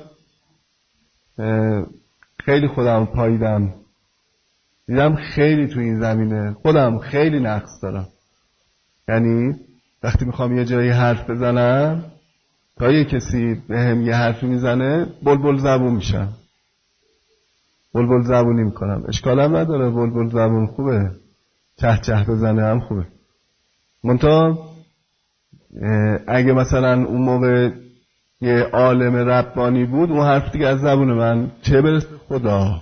خودم پاییدم، دیدم خیلی تو این زمینه خودم خیلی نقص دارم. یعنی وقتی میخوام یه جایی حرف بزنم، تا یه کسی بهم یه حرفی میزنه بلبل زبون میشم، بلبل زبونی میکنم. اشکالم نداره، بلبل زبون خوبه، چه چه بزنه هم خوبه. منتها اگه مثلا اون موقع یه عالم ربانی بود، اون حرف دیگه از زبون من چه برسه خدا.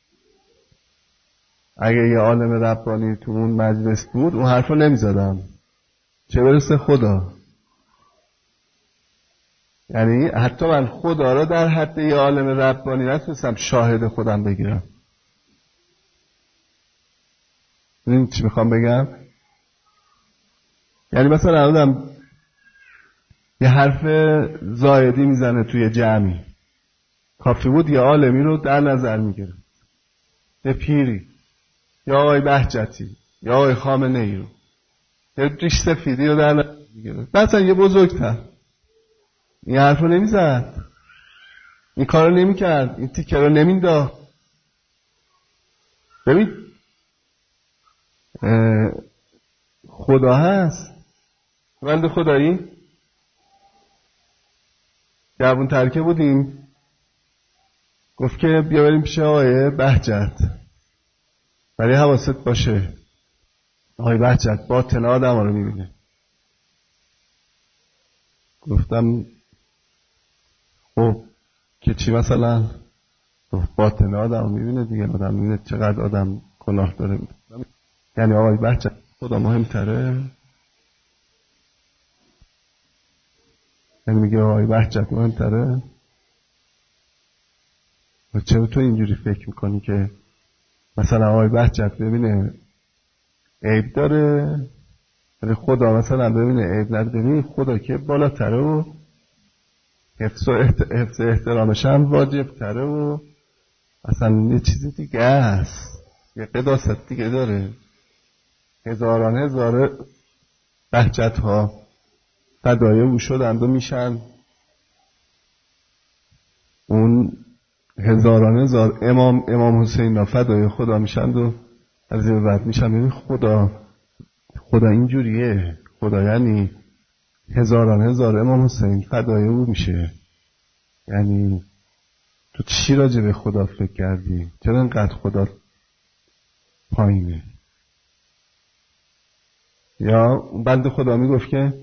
اگه یه عالم ربانی تو اون مجلس بود، اون حرف رو نمیزدم، چه برسه خدا. یعنی حتی من خدا رو در حد یه عالم ربانی نتونستم شاهد خودم بگیرم. ببین چی میخوام بگم؟ یعنی مثلا آدم یه حرف زایدی میزنه توی جمعی، کافی بود یه عالمی رو در نظر میگیره، یه پیری یا آقای بهجتی یا آقای خامنه‌ای رو، یه ریش سفیدی رو در نظر میگیره. مثلا یه بزرگتر این حرف رو نمیزد، این کار رو نمیکرد، این تیکه رو نمینداخت. ببین خدا هست، بنده خدایی جوون ترکه بودیم، گفت که بیا بریم پیش آقای بهجت، ولی حواست باشه آقای بهجت باطن آدم ها رو میبینه. گفتم خب که چی مثلا؟ باطن آدم رو میبینه دیگه، آدم میبینه چقدر آدم گناه داره. یعنی آقای بهجت خدا مهمتره؟ یعنی میگه آقای بهجت مهمتره؟ و چرا تو اینجوری فکر میکنی که مثلا آقای بهجت ببینه عیب داره ولی خدا مثلا ببینه عیب نداره؟ خدا که بالاتره و حفظ احترامش هم واجب تره و اصلا یه چیزی دیگه است، یه قداست دیگه داره. هزاران هزار بهجت ها فدای او شدند و میشن، اون هزاران هزار امام حسین فدای خدا میشن و از این بعد میشن. ببین خدا اینجوریه. خدا یعنی هزاران هزار امام حسین فدای او میشه. یعنی تو چی راجع به خدا فکر کردی؟ چرا اینقدر خدا پایینه؟ یا بنده خدا میگفت که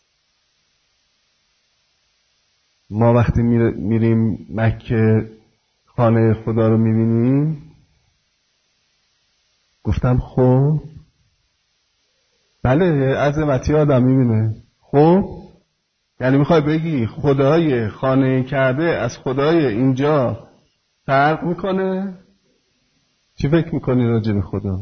ما وقتی میریم مکه خانه خدا رو میبینیم، گفتم خب بله عظمتی آدم میبینه. خب یعنی میخوای بگی خدای خانه کعبه از خدای اینجا فرق میکنه؟ چی فکر میکنی راجع به خدا؟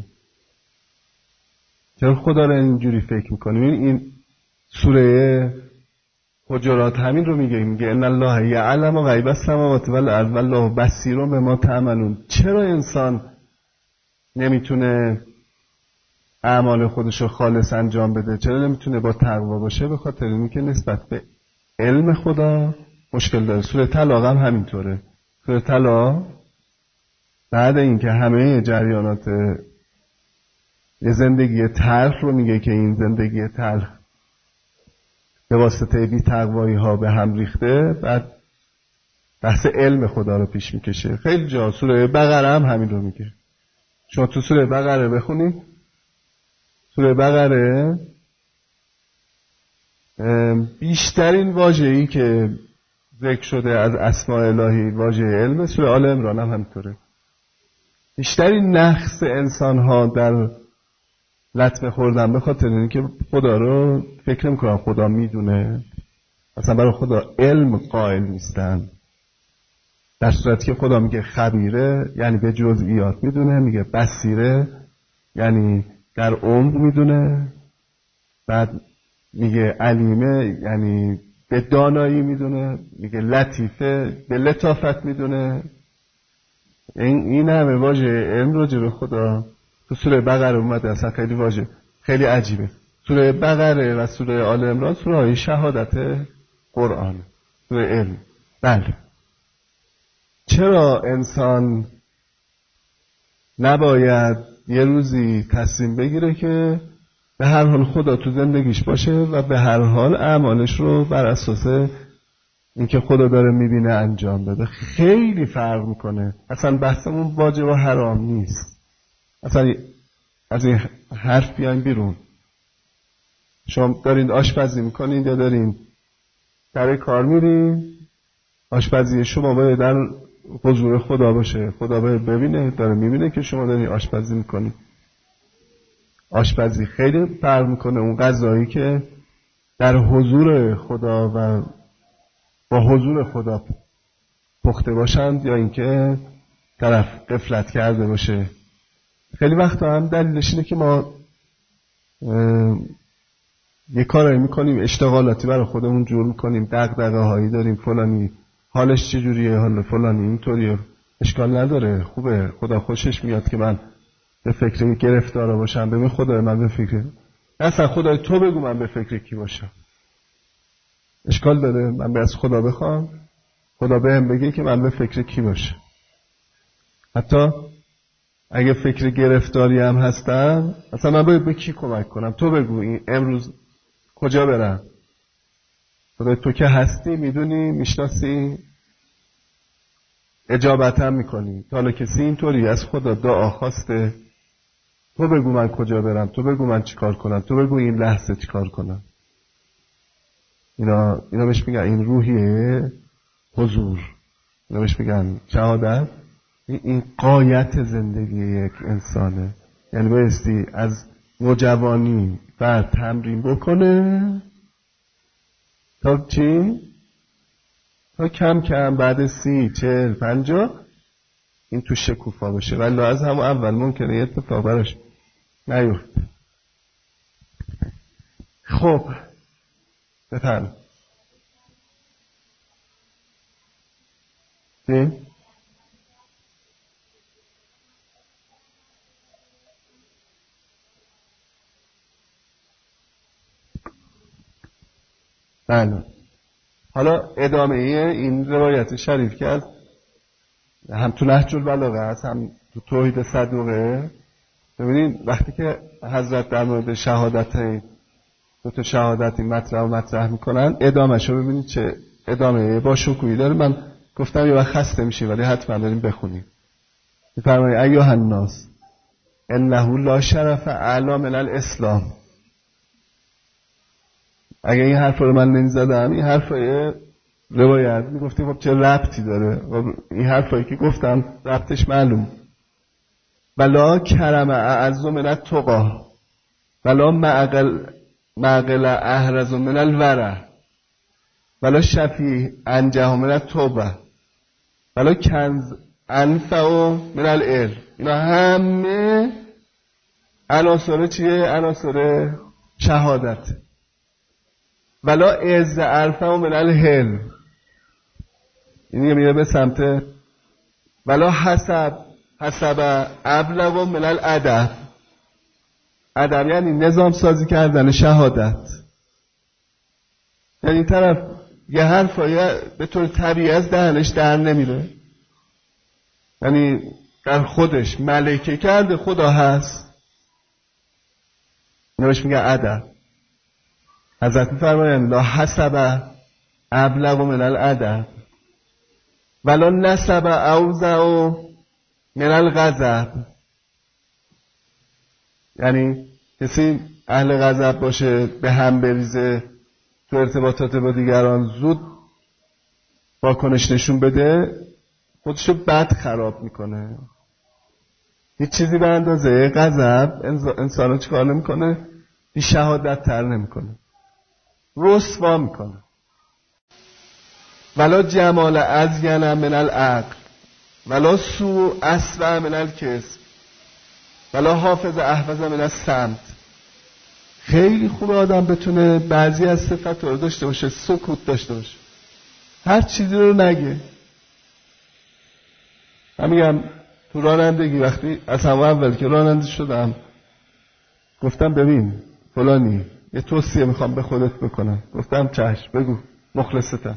چرا خدا رو اینجوری فکر میکنی؟ این سوره حجرات همین رو میگه ان الله یعلم غیب السماوات والارض والله بصیر بما تعملون. چرا انسان نمیتونه اعمال خودش رو خالص انجام بده؟ چرا نمیتونه با تقوا باشه؟ به خاطر اینکه نسبت به علم خدا مشکل داره. سوره طلاق هم همینطوره. سوره طلاق بعد اینکه همه جریانات یه زندگی تلخ رو میگه که این زندگی تلخ به واسطه بی تقوایی ها به هم ریخته، بعد بحث علم خدا رو پیش میکشه. خیلی جا سوره بقره هم همین رو میگه. شما تو سوره بقره بخونید، سوره بقره بیشترین واژه‌ای که ذکر شده از اسماء الهی واژه علم. سوره آل عمران هم همینطوره. بیشترین نقص انسان ها در لطمه خوردن به خاطر اینکه خدا رو فکر نمی‌کنن خدا میدونه، اصلا برای خدا علم قائل نیستن. در صورتی که خدا میگه خبیره یعنی به جزئیات میدونه، میگه بصیره یعنی در عمق میدونه، بعد میگه علیمه یعنی به دانایی میدونه، میگه لطیفه به لطافت میدونه. این همه واژه علم راجع به خدا تو سوره بقره اومده. اصلا خیلی واژه خیلی عجیبه. سوره بقره و سوره آل عمران سوره های شهادت قرآن، سوره علم. بله چرا انسان نباید یه روزی تصمیم بگیره که به هر حال خدا تو زندگیش باشه و به هر حال اعمالش رو بر اساس اینکه خدا داره میبینه انجام بده؟ خیلی فرق میکنه. اصلا بحثمون واجب و حرام نیست. اصلا از این حرف بیاین بیرون. شما دارین آشپزی میکنین یا دارین برای کار میرین؟ آشپزی شما باید در حضور خدا باشه. خدا باید ببینه، داره میبینه که شما دارین آشپزی میکنین. آشپزی خیلی فرق میکنه اون غذایی که در حضور خدا و با حضور خدا پخته باشند یا اینکه طرف غفلت کرده باشه. خیلی وقتا هم دلیلش اینه که ما یه کارایی میکنیم اشتغالاتی برای خودمون جور میکنیم، دغدغه هایی داریم، فلانی حالش چجوریه، حال فلانی اینطوریه. اشکال نداره، خوبه، خدا خوشش میاد که من به فکر گرفتار باشم. ببین خدای من به فکر اصلا خدای تو بگو من به فکر کی باشم. اشکال داره من به از خدا بخوام خدا بهم بگه که من به فکر کی باشم؟ حتی اگه فکر گرفتاری هم هستم اصلا من باید به کی کمک کنم؟ تو بگو این امروز کجا برم؟ خدای تو که هستی، میدونی، میشناسی، اجابت هم میکنی. تا حالا کسی اینطوری از خدا دعا خواسته تو بگو من کجا برم، تو بگو من چیکار کنم، تو بگو این لحظه چیکار کنم؟ اینا بهش میگن این روحیه حضور، اینا بهش میگن شهادت. این قایت زندگی یک انسانه. یعنی بایستی از نوجوانی فرد تمرین بکنه تا چی؟ تا کم کم بعد 30 40 50 این تو شکوفا بشه. ولی از همون اول ممکنه یه اتفاق براش نیفته. خب بفرمایید. بله. حالا ادامه این روایت شریف که از هم تو نهج البلاغه هست هم تو توحید صدوقه. ببینید وقتی که حضرت در مورد شهادت دو تا شهادت این مطرح میکنن، ادامهشو ببینید چه ادامه با شکوهی داره. من گفتم یه وقت خسته میشیم ولی حتما داریم بخونیم. میفرمایید ایها الناس انه لا شرف اعلی من الاسلام. اگه این حرف رو من نمیزدم، این حرفای روایت میگفتیم خب چه ربطی داره، این حرفایی که گفتم ربطش معلوم. ولا کرم اعز من التقی ولا معقل احرز من الورع ولا شفیع انجه من التوبه ولا کنز انفع من العلم. اینا همه عناصر چیه؟ عناصر شهادت. ولا عز ارفع من الحلم، این میره به سمت ولا حسب ابلغ من الادب. ادب یعنی نظام سازی کردن شهادت. یعنی این طرف یه حرفایی به طور طبیعی از دهنش در نمیره، یعنی در خودش ملکه کرده خدا هست. نوش میگه ادب. حضرت میفرمایند لا حسب ابلغ من الادب ولا نسب اوزع من الغضب. یعنی کسی اهل غضب باشه، به هم بریزه، تو ارتباطات با دیگران زود واکنش نشون بده، خودشو بد خراب میکنه. هیچ چیزی به اندازه غضب انسانو چیکار نمیکنه؟ بی شهادت تر نمیکنه، رسوا میکنه. ولا جمال ازین من العقل ولا سوء اسوأ من الکذب ولا حافظ احفظ من الصمت. خیلی خوب آدم بتونه بعضی از صفات رو داشته باشه، سکوت داشته باشه، هر چیزی رو نگه. من میگم تو رانندگی وقتی از همون اول که راننده شدم گفتم ببین فلانی یه توصیه میخوام به خودت بکنم. گفتم چشم، بگو، مخلصتم،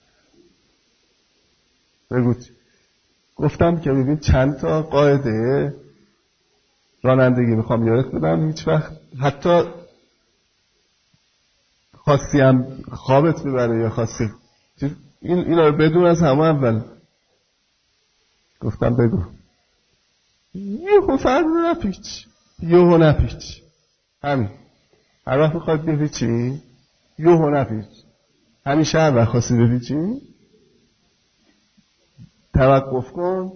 بگو. گفتم که ببین چند تا قاعده رانندگی میخوام یادت بدم، هیچ وقت حتی خواستی هم خوابت میبره یا خواستی اینا رو بدون از همه اول. گفتم بگو. یهو فرد نپیچ، یهو نپیچ، همین. هر وقت میخواد بپیچی یهو نپیچ. همیشه هر وقت خواستی بپیچی توقف کن،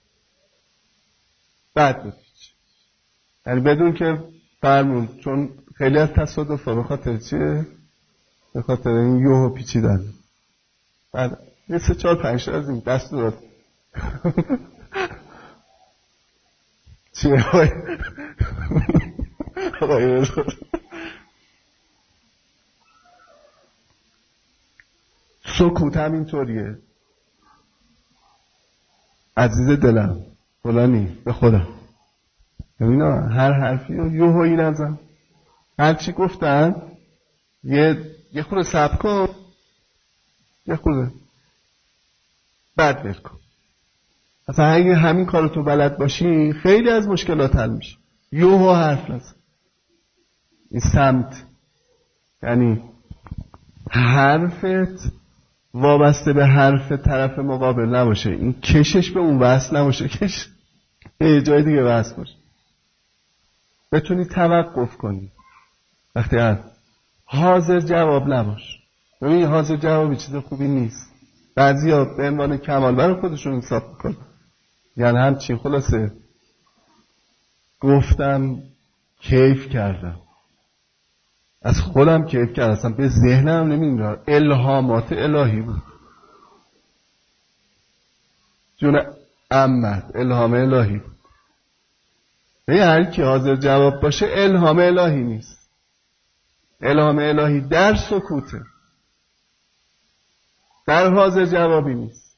بعد بپیچ. یعنی بدون که فرمون، چون خیلی از تصادف به خاطر چیه؟ به خاطر این یهو پیچیدن. بعد یه 3-4-5 از این دست داد چیه آقای سکوت هم اینطوریه. عزیز دلم فلانی به خدا ببینا هر حرفی رو یهویی نزن، هر چی گفتن یه خورده صبر کن، یه خورده بعد ول کن. اصلا اگه همین کارو تو بلد باشی خیلی از مشکلات حل میشه. یهو حرف نزن. این سمت یعنی حرفت وابسته به حرف طرف مقابل نباشه، این کشش به اون وصل نباشه، کش یه جای دیگه وصل باشه. بتونی توقف کنی. وقتی حاضر جواب نباش. ببین حاضر جوابی چیز خوبی نیست. بعضیا به عنوان کمال برای خودشون حساب میکنن. یعنی همچین خلاصه گفتم کیف کردم، از خودم کیف کردم، اصلا به ذهنم نمیاد. الهامات الهی بود. جون عمت الهام الهی بود. هر کی حاضر جواب باشه الهام الهی نیست. الهام الهی در سکوته، در حاضر جوابی نیست.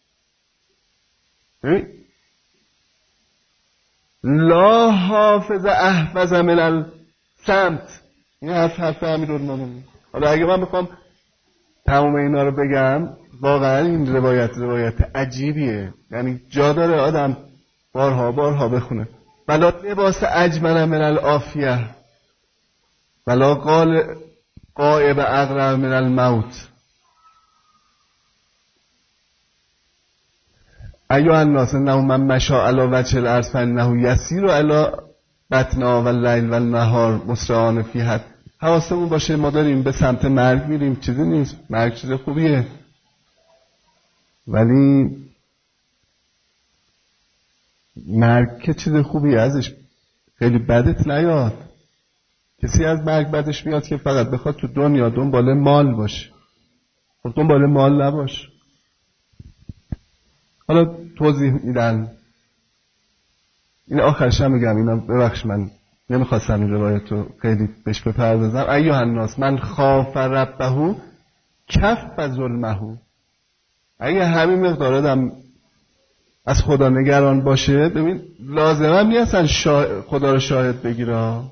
لا حافظ احفظ من الصمت. این حرف امیرالمومنین. حالا اگه من بخوام تمام اینا رو بگم، واقعا این روایت عجیبیه، یعنی جا داره آدم بارها بخونه. ولا لباس اجمل من العافیه ولا غایب اقرب من الموت. ایها الناس انه من مشى علی وجه الارض فانه یسیر علی بطنا و اللیل و النهار مسرعان فیه. حواسمون باشه ما داریم به سمت مرگ میریم، چیزی نیست، مرگ چیز خوبیه، ولی مرگ که چیز خوبیه، ازش خیلی بدت نیاد. کسی از مرگ بدش میاد که فقط بخواد تو دنیا دنبال مال باشه. خب دنبال مال نباش. حالا توضیح میدن، این آخرش هم میگم، اینا ببخش من نمیخواستم این روایت رو خیلی بهش بپردازم. ایها الناس من خاف ربه کف ظلمه. اگه همین مقدار آدم از خدا نگران باشه، ببین لازم هم نیستن خدا رو شاهد بگیره.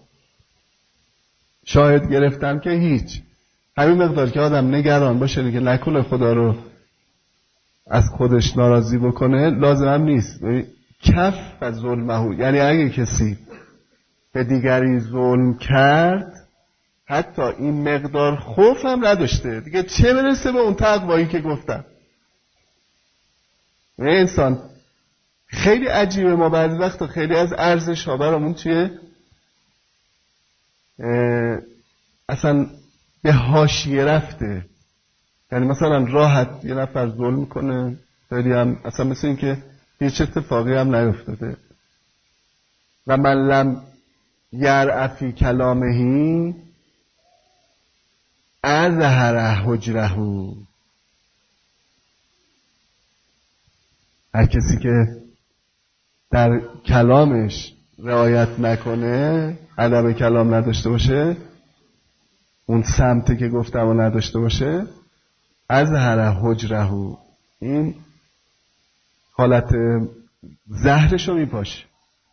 شاهد گرفتن که هیچ، همین مقدار که آدم نگران باشه دیگه نکنه خدا رو از خودش ناراضی بکنه، لازم هم نیست. کف ظلمه، یعنی اگه کسی به دیگری ظلم کرد حتی این مقدار خوف هم نداشته دیگه، چه برسه به اون تقوایی که گفتم. انسان خیلی عجیبه، ما بعضی وقتا خیلی از ارزش ها برامون چیه اصلا به حاشیه رفته. یعنی مثلا راحت یه نفر ظلم کنه، خیلی هم اصلا مثل این که هیچ اتفاقی هم نیفتاده. و من لم یرعفی کلامهی اظهر حجره. هر کسی که در کلامش رعایت نکنه، ادب کلام نداشته باشه، اون سمتی که گفتم و نداشته باشه، اظهر حجره، این حالت زهرش رو میپاشه.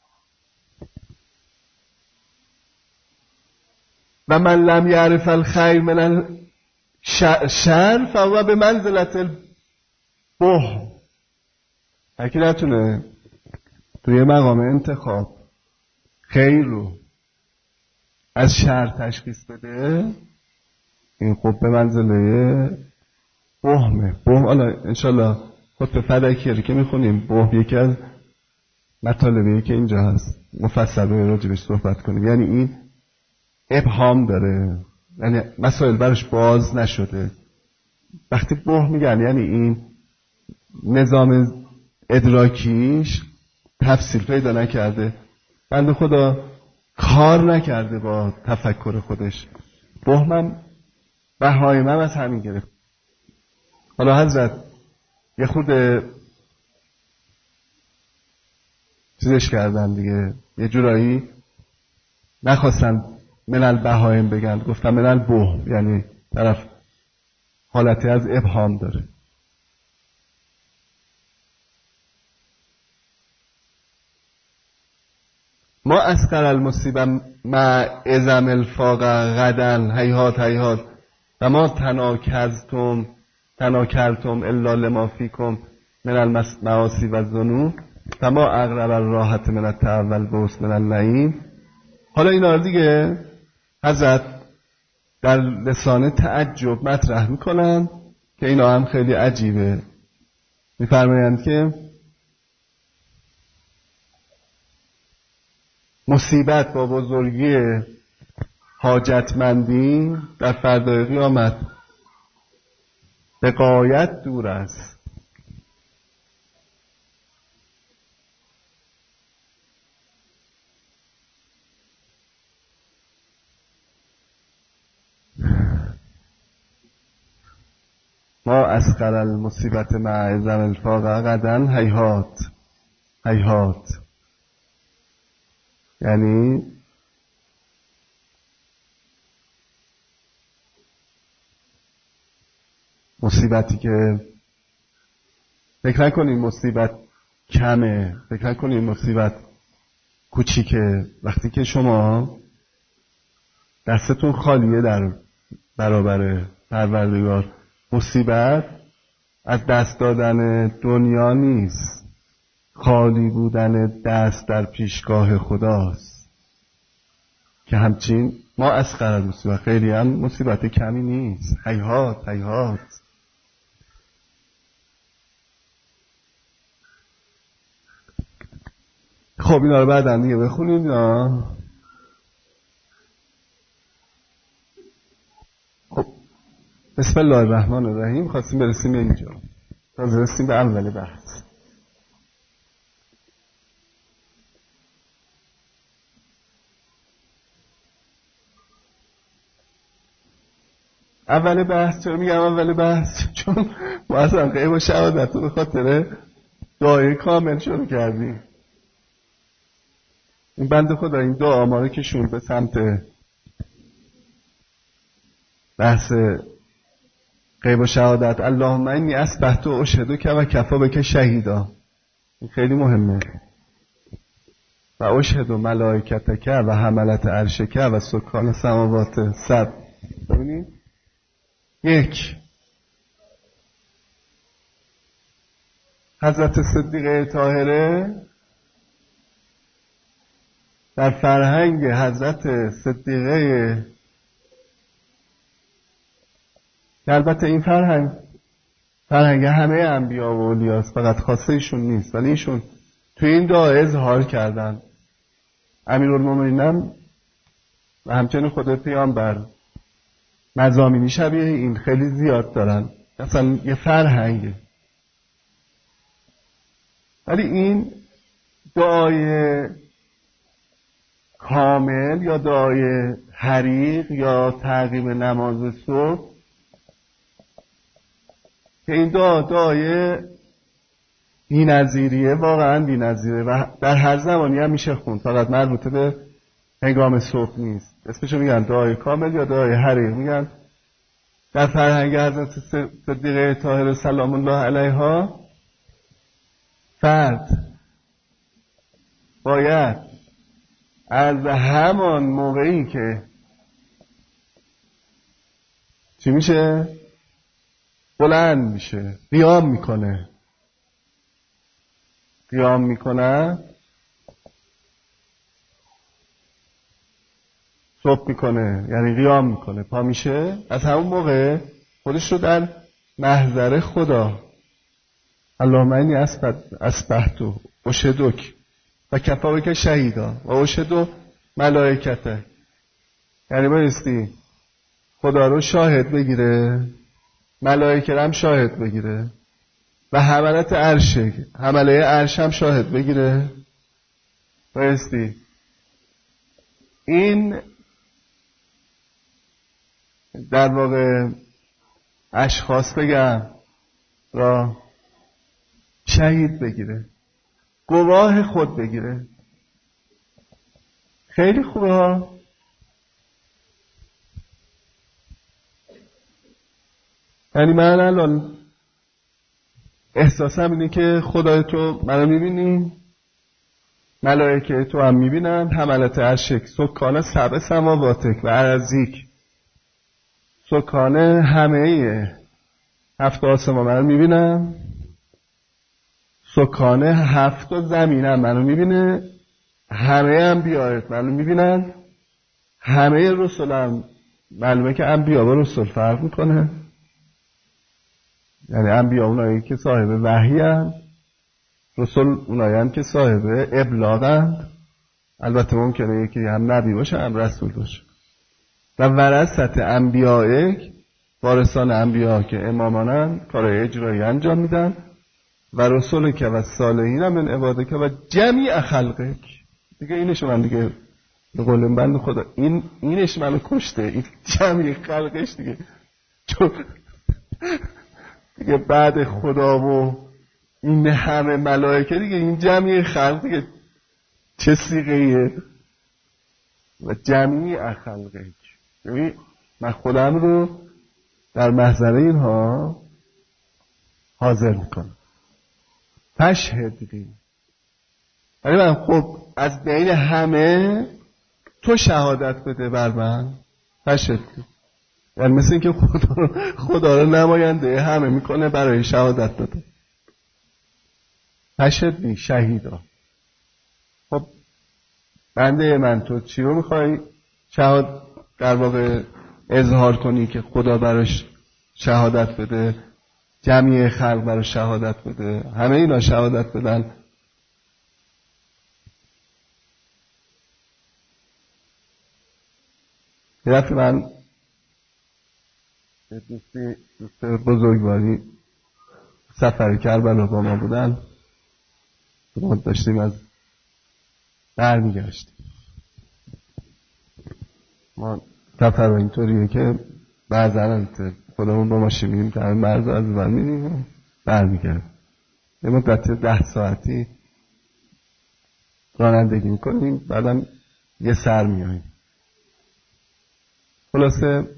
و من لم یعرف الخیر من الشر فهو به منزلت البهم. هرکی نتونه توی مقام انتخاب خیر رو از شر تشخیص بده، این خب به منزله بهمه. بهم حالا انشالله خطبه فلکیه که میخونیم، بهم یکی از مطالبیه که اینجا هست مفصل به راجبش صحبت کنیم. یعنی این ابهام داره، یعنی مسائل براش باز نشده. وقتی بهم میگن یعنی این نظام ادراکیش تفسیر پیدا نکرده، بنده خدا کار نکرده با تفکر خودش. بهمم بهاییم هم از همین گرفت. حالا حضرت یه خود چیزش کردن دیگه، یه جورایی نخواستن من البهایم بگن، گفتن من البهم، یعنی طرف حالتی از ابهام داره. ما اسقر المصیبه مع اعظم الفاقه غدن هیهات هیهات و ما تناکرتم الا لما فیکم من المعاصی و الذنوب و ما اقرب الراحت من التأول بوس من النعیم. حالا اینا رو دیگه حضرت در لسان تعجب مطرح میکنن که اینا هم خیلی عجیبه. میفرمایند که مصیبت با بزرگی حاجتمندی در فردای قیامت به غایت دور است. ما اسقر المصیبت مع اعظم الفاقه غدن هیهات هیهات، یعنی مصیبتی که فکر نکنین مصیبت کمه، فکر نکنین مصیبت کوچیکه. وقتی که شما دستتون خالیه در برابر پروردگار، مصیبت از دست دادن دنیا نیست، خالی بودن دست در پیشگاه خداست که همچین ما اصغر مصیبت، خیلی هم مصیبت کمی نیست. هیهات هیهات. خب اینا رو بعدن دیگه بخونید. خب بسم الله الرحمن الرحیم. خواستیم برسیم به اینجا، تازه رسیم به اول بحث. اول بحث چرا میگم اول بحث؟ چون ما اصلا غیب و شهادت رو به خاطر دعای کامل شروع کردیم. این بنده خدا این دعا ما رو کشون به سمت بحث غیب و شهادت. اللهم انی اصبحت اشهدک و کفی بک شهیدا. این خیلی مهمه. و اشهد ملائکتک و حملة عرشک و سکان السماوات سبع. ببینید، یک، حضرت صدیقه طاهره در فرهنگ حضرت صدیقه، البته این فرهنگ همه انبیا و اولیاست، فقط خاصه ایشون نیست، ولی ایشون توی این دعا اظهار کردن. امیرالمومنین و همچنین خود پیامبر مضامینی شبیه این خیلی زیاد دارن، مثلا یه فرهنگه. ولی این دعای کامل یا دعای حریق یا تعقیب نماز صبح، که این دعای بی‌نظیریه، واقعا بی‌نظیره و در هر زمانی هم میشه خوند، فقط مربوطه به هنگام صبح نیست. اسمشو میگن دعای کامل یا دعای حریق. میگن در فرهنگ حضرت صدیقه طاهره سلام الله علیها فرد باید از همان موقعی که چی میشه؟ بلند میشه، قیام میکنه، صبح میکنه، یعنی قیام میکنه، پا میشه، از همون موقع خودش رو در محضر خدا، اللهم انی اصبحت اشهدک و کفی بک شهیدا و اشهد ملائکته، یعنی بایستی خدا رو شاهد بگیره، ملائکه هم شاهد بگیره و حمله عرش هم شاهد بگیره. بایستی این در واقع اشخاص بگم را شهید بگیره، گواه خود بگیره. خیلی خوبه ها. یعنی من الان احساسم اینه که خدای تو منو میبینی، ملائکه تو هم میبینن، حملة عرشک سکان سبع سماواتک و ارضیک، سکان همه 7 آسمان منو میبینن، سکان 7 زمینم منو میبینه، همه انبیاءت منو میبینن، همه رسولم. معلومه که انبیا و رسول فرق میکنه، یعنی انبیا اونایی که صاحب وحی هستند، رسول اونایی هم که صاحب ابلاغند. البته ممکنه یکی هم نبی باشه هم رسول باشه. و ورثت انبیائک، وارثان انبیا که امامانن، کارهای اجرایی انجام میدن. و رسول که و صالحین هم من عبادک و جمیع خلقک. دیگه اینش من دیگه به قول بند خدا اینش منو کشته، این جمیع خلقش دیگه، چون دیگه بعد خدا و این همه ملائکه دیگه این جمعی خلق دیگه چه صیغه‌ایه؟ و جمعی خلقه. یعنی من خودم رو در محضر اینها حاضر میکنم. تشهدی، ولی من خب از بین همه تو شهادت بده بر من. تشهدی یعنی مثل این که خدا رو نماینده همه میکنه برای شهادت داده. تشهدی شهیدا. خب بنده من تو چی رو میخوای در واقع اظهار کنی که خدا براش شهادت بده، جمعی خلق براش شهادت بده، همه اینا شهادت بدن. یه دفعه من دوست بزرگواری سفر کربلا با ما بودن، ما داشتیم از برمیگشتیم. ما سفر اینطوریه که بعضا خودمون با ماشین میریم در مرز از بر میریم و برمیگردیم. یه مدت 10 ساعتی رانندگی میکنیم، بعدم یه سر میاییم. خلاصه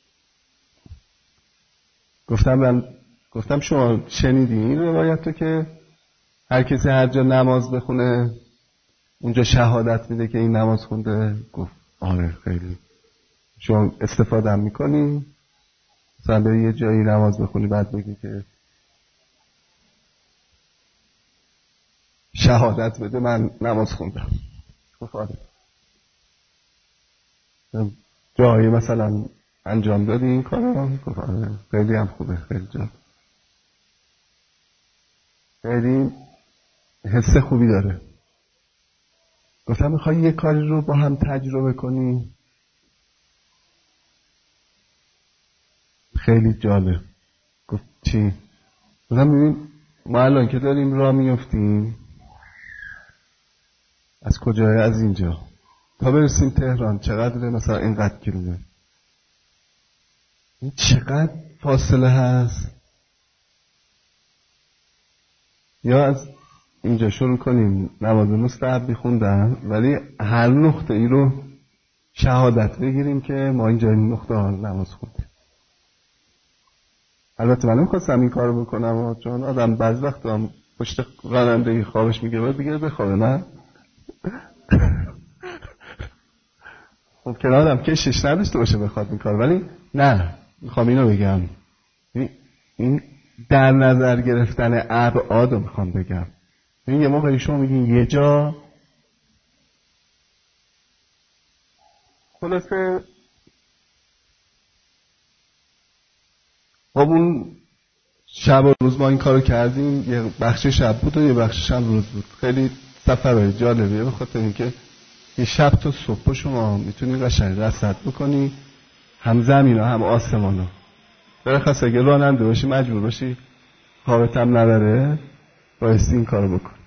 گفتم شما شنیدی این روایت رو که هر کسی هر جا نماز بخونه اونجا شهادت میده که این نماز خونده؟ گفت آره خیلی. شما استفاده هم میکنی؟ مثلا بری یه جایی نماز بخونی بعد بگی که شهادت بده من نماز خوندم. گفت آره. جایی مثلا انجام دادی این کارو؟ گفت آره خیلی هم خوبه، خیلی جا خیلی حس خوبی داره. گفتم میخوای یه کاری رو با هم تجربه کنی؟ خیلی جالب. گفت چی؟ گفتم ببین ما الان که داریم راه میافتیم از کجای از اینجا تا برسیم تهران چقدره؟ مثلا اینقدر کیلومتر. این چقدر فاصله هست؟ یا از اینجا شروع کنیم نماز مستحب خوندن ولی هر نقطه ای رو شهادت بگیریم که ما اینجا این نقطه ها نماز خوندیم. البته من نمیخواستم این کارو بکنم چون آدم بعض وقت هم پشت رانندگی خوابش میگه دیگه بخوابه، نه؟ ممکنه آدم کشش نداشته باشه بخواد این کار، ولی نه میخوام اینو بگم، این در نظر گرفتن ابعاد رو میخوام بگم. این یه موقعی شما میگین یه جا، خلاصه خب اون شب و روز ما این کارو کردیم. یه بخش شب بود و یه بخش هم روز بود. خیلی سفرهای جالبیه به خاطر اینکه یه شب تا صبح شما میتونی قشنگ رصد بکنی هم زمین و هم آسمان رو. برخلاص اگه راننده باشی مجبور باشی خوابت هم نبره بایستی این کارو بکن.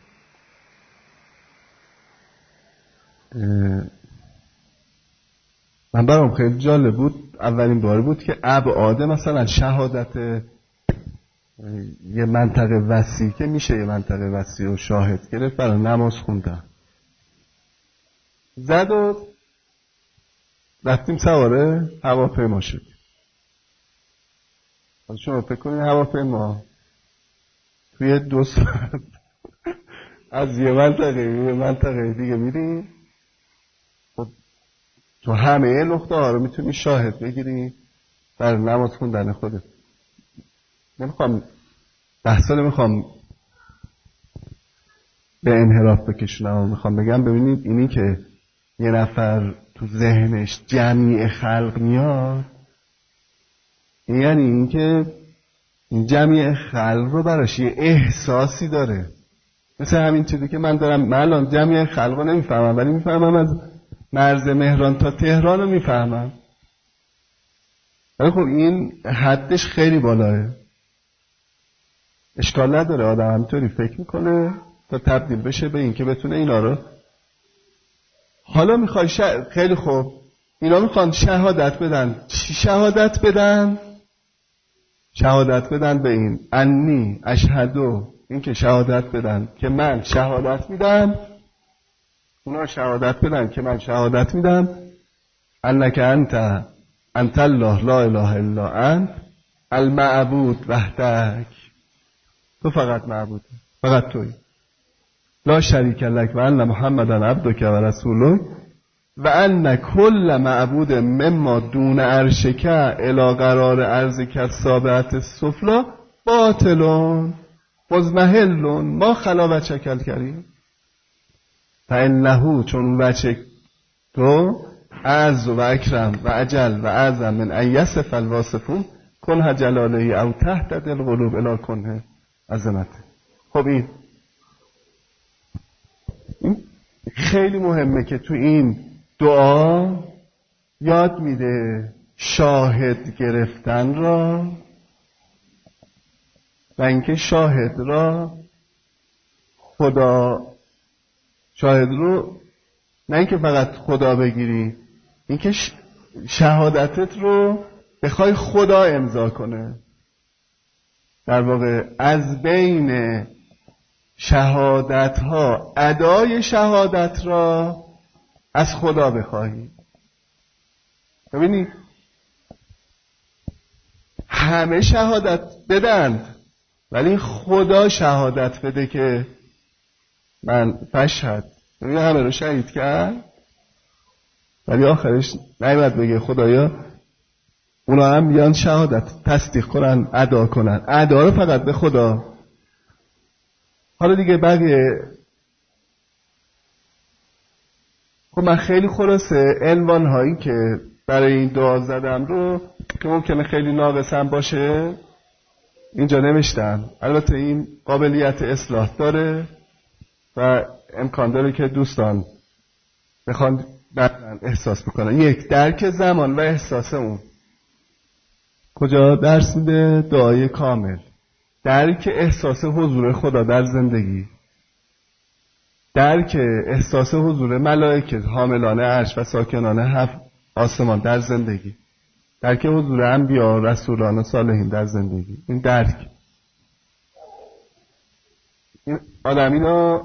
من برام خیلی جالب بود، اولین بار بود که ابعاد مثلا شهادت یه منطقه وسیع که میشه یه منطقه وسیع و شاهد گرفت برای نماز خوندن. زد و رفتیم سواره هواپیما شدیم. شما فکر کنید هواپیما توی 2 ساعت از یه منطقه دیگه میریم. خب تو همه نقطه ها رو میتونی شاهد بگیری برای نماز خوندن خودت. نمیخوام بحثا نمیخوام به انحراف بکشونم، میخوام بگم ببینید اینی که یه نفر تو ذهنش جمعی خلق میاد، یعنی این که این جمعی خلق رو براش یه احساسی داره. مثل همین چیزی که من الان جمعی خلق رو نمیفهمم ولی میفهمم از مرز مهران تا تهران رو میفهمم. ولی خب این حدش خیلی بالاه. اشکال نداره آدم همینطوری فکر میکنه تا تبدیل بشه به این که بتونه اینا رو. حالا میخوای خیلی خوب اینا میخوان شهادت بدن. چی شهادت بدن؟ شهادت بدن به این انی اشهدو، این که شهادت بدن که من شهادت میدم. اونا شهادت بدن که من شهادت میدم انک انت الله لا اله الا انت المعبود وحدک، تو فقط معبود، فقط تویی، لا شریک لک و ان محمدن عبدک و رسولک و ان کل معبود مما دون عرشک الی قرار ارضک السابعة السفلی باطل مضمحل ما خلا وجهک الکریم فانه، چون وجه تو اعز و اکرم و اجل و اعظم من ان یصف الواصفون کنه جلاله او تهدد القلوب الی کنه عظمته. خب این خیلی مهمه که تو این دعا یاد میده شاهد گرفتن را و اینکه شاهد رو نه اینکه فقط خدا بگیری، اینکه شهادتت رو بخوای خدا امضا کنه. در واقع از بین شهادت ها ادای شهادت را از خدا بخواهی. ببینید همه شهادت بدند ولی خدا شهادت بده که من فشهد. ببینید همه رو شهید کرد ولی آخرش نمیاد بگه خدایا اونا هم بیان شهادت تصدیق کنن، ادا کنن. ادا رو فقط به خدا. حالا دیگه بقیه خب من خیلی خلاصه عنوان هایی که برای این دعا زدم رو که ممکنه خیلی ناقصم باشه اینجا نوشتم. البته این قابلیت اصلاح داره و امکان داره که دوستان بخوان احساس بکنن. یک، درک زمان و احساس اون. کجا درس میده؟ دعای کامل. درک احساس حضور خدا در زندگی، درک احساس حضور ملائکه حاملان عرش و ساکنان هفت آسمان در زندگی، درک حضور انبیا رسولان و صالحین در زندگی. این درک این آدم اینا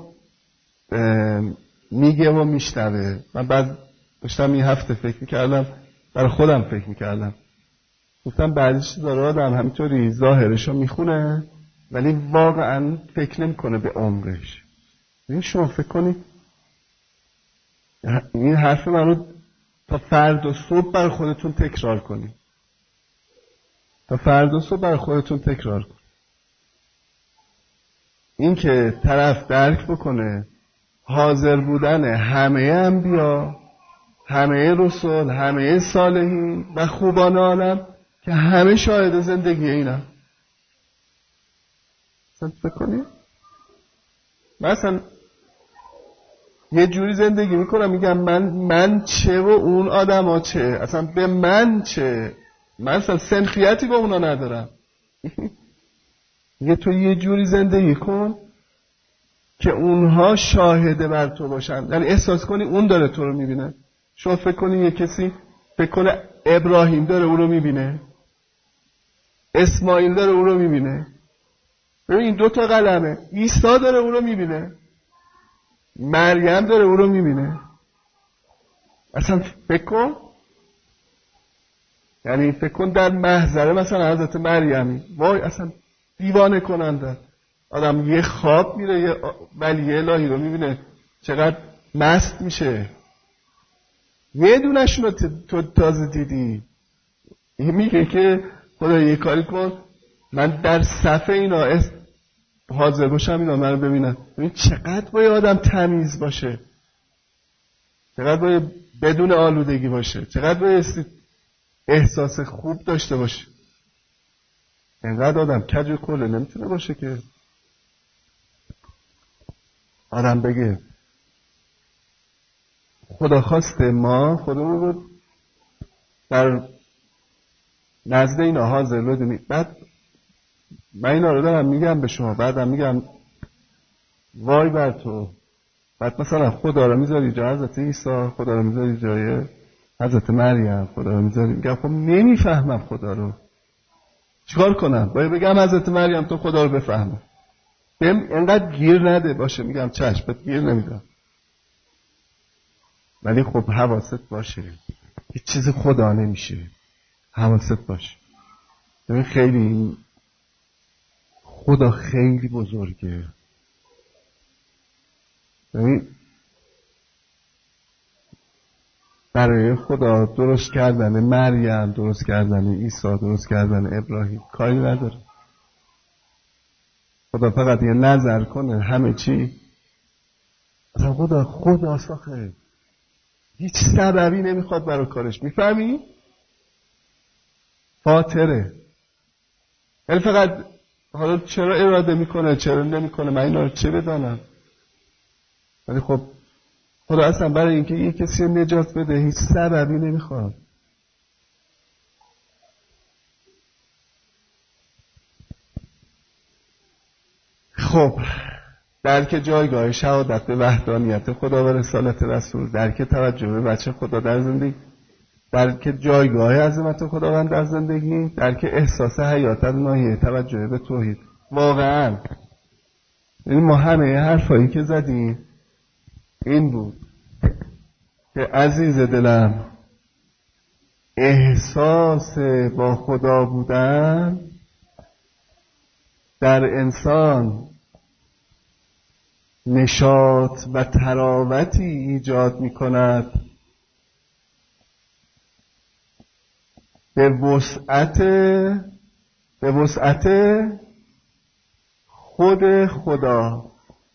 میگه و میشنوه. من بعد داشتم این هفته فکر میکردم، برای خودم فکر میکردم، گفتم بعضیش داره آدم همینطوری ظاهرشو میخونه ولی واقعا فکر نمیکنه به عمرش. این شما فکر کنی این حرف من رو تا فردا صبح برای خودتون تکرار کنی. تا فردا صبح برای خودتون تکرار کن. این که طرف درک بکنه حاضر بودن همه انبیا، همه رسول، همه صالحین و خوبان عالم که همه شاهد زندگی اینم. فکر کنید مثلا یه جوری زندگی میکنم میگم من چه و اون آدم ها چه، اصلا به من چه، من اصلا سنخیتی با اونا ندارم. یه تو یه جوری زندگی کن که اونها شاهده بر تو باشن، یعنی احساس کنی اون داره تو رو میبینه. شما فکر کنی یه کسی فکر کنه ابراهیم داره اون رو میبینه، اسماعیل داره اون رو میبینه، ببین این 2 تا قلمه، عیسی داره اون رو میبینه، مریم داره اون رو میبینه. اصلا فکر کن، یعنی فکر کن در محضر مثلا حضرت مریمی، وای اصلا دیوانه کننده. آدم یه خواب میره یه ولی الهی رو میبینه چقدر مست میشه. یه دونشون رو تو تازه دیدی. این میگه که خدا یه کاری کن من در صفحه اینا حاضر باشم اینا من رو ببینن. ببین چقدر باید آدم تمیز باشه، چقدر باید بدون آلودگی باشه، چقدر باید احساس خوب داشته باشه. اینقدر آدم کج و کله نمیتونه باشه که آدم بگه خدا خواسته ما خودمون رو در نزد اینا حاضر بدونیم. بعد من اینا رو دارم میگم به شما، بعدم میگم وای بر تو. بعد مثلا خدا رو میذاری جای حضرت عیسی، خدا رو میذاری جای حضرت مریم، خدا رو میذاری. میگم خب نمیفهمم خدا رو، چیکار کنم؟ باید بگم حضرت مریم تو خدا رو بفهمه، اینقدر گیر نده باشه. میگم چشم بهت گیر نمیدم، ولی خب حواست باشه هیچ چیز خدا نمیشه، حواست باشه. ببین خیلی خدا خیلی بزرگه. ببین برای خدا درست کردن مریم، درست کردن عیسی، درست کردن ابراهیم کاری نداره. خدا فقط یه نظر کنه همه چی. اصلا خدا ساخته. هیچ سببی نمیخواد برای کارش. میفهمی؟ فاطره. یعنی فقط حالا چرا اراده میکنه چرا نمیکنه من اینا رو چه بدانم؟ ولی خب خدا اصلا برای اینکه یک کسی رو نجات بده هیچ سببی نمیخواد. خب درک جایگاه شهادت به وحدانیت خدا و رسالت رسول، درک توجه به بچه خدا در زندگی، درک جایگاه عظمت خداوند در زندگی، درک احساس حیات از ناحیه توجه به توحید. واقعا یعنی ما همه حرفایی که زدیم این بود که عزیز دلم احساس با خدا بودن در انسان نشاط و تراوتی ایجاد می کند به وسعت خود خدا.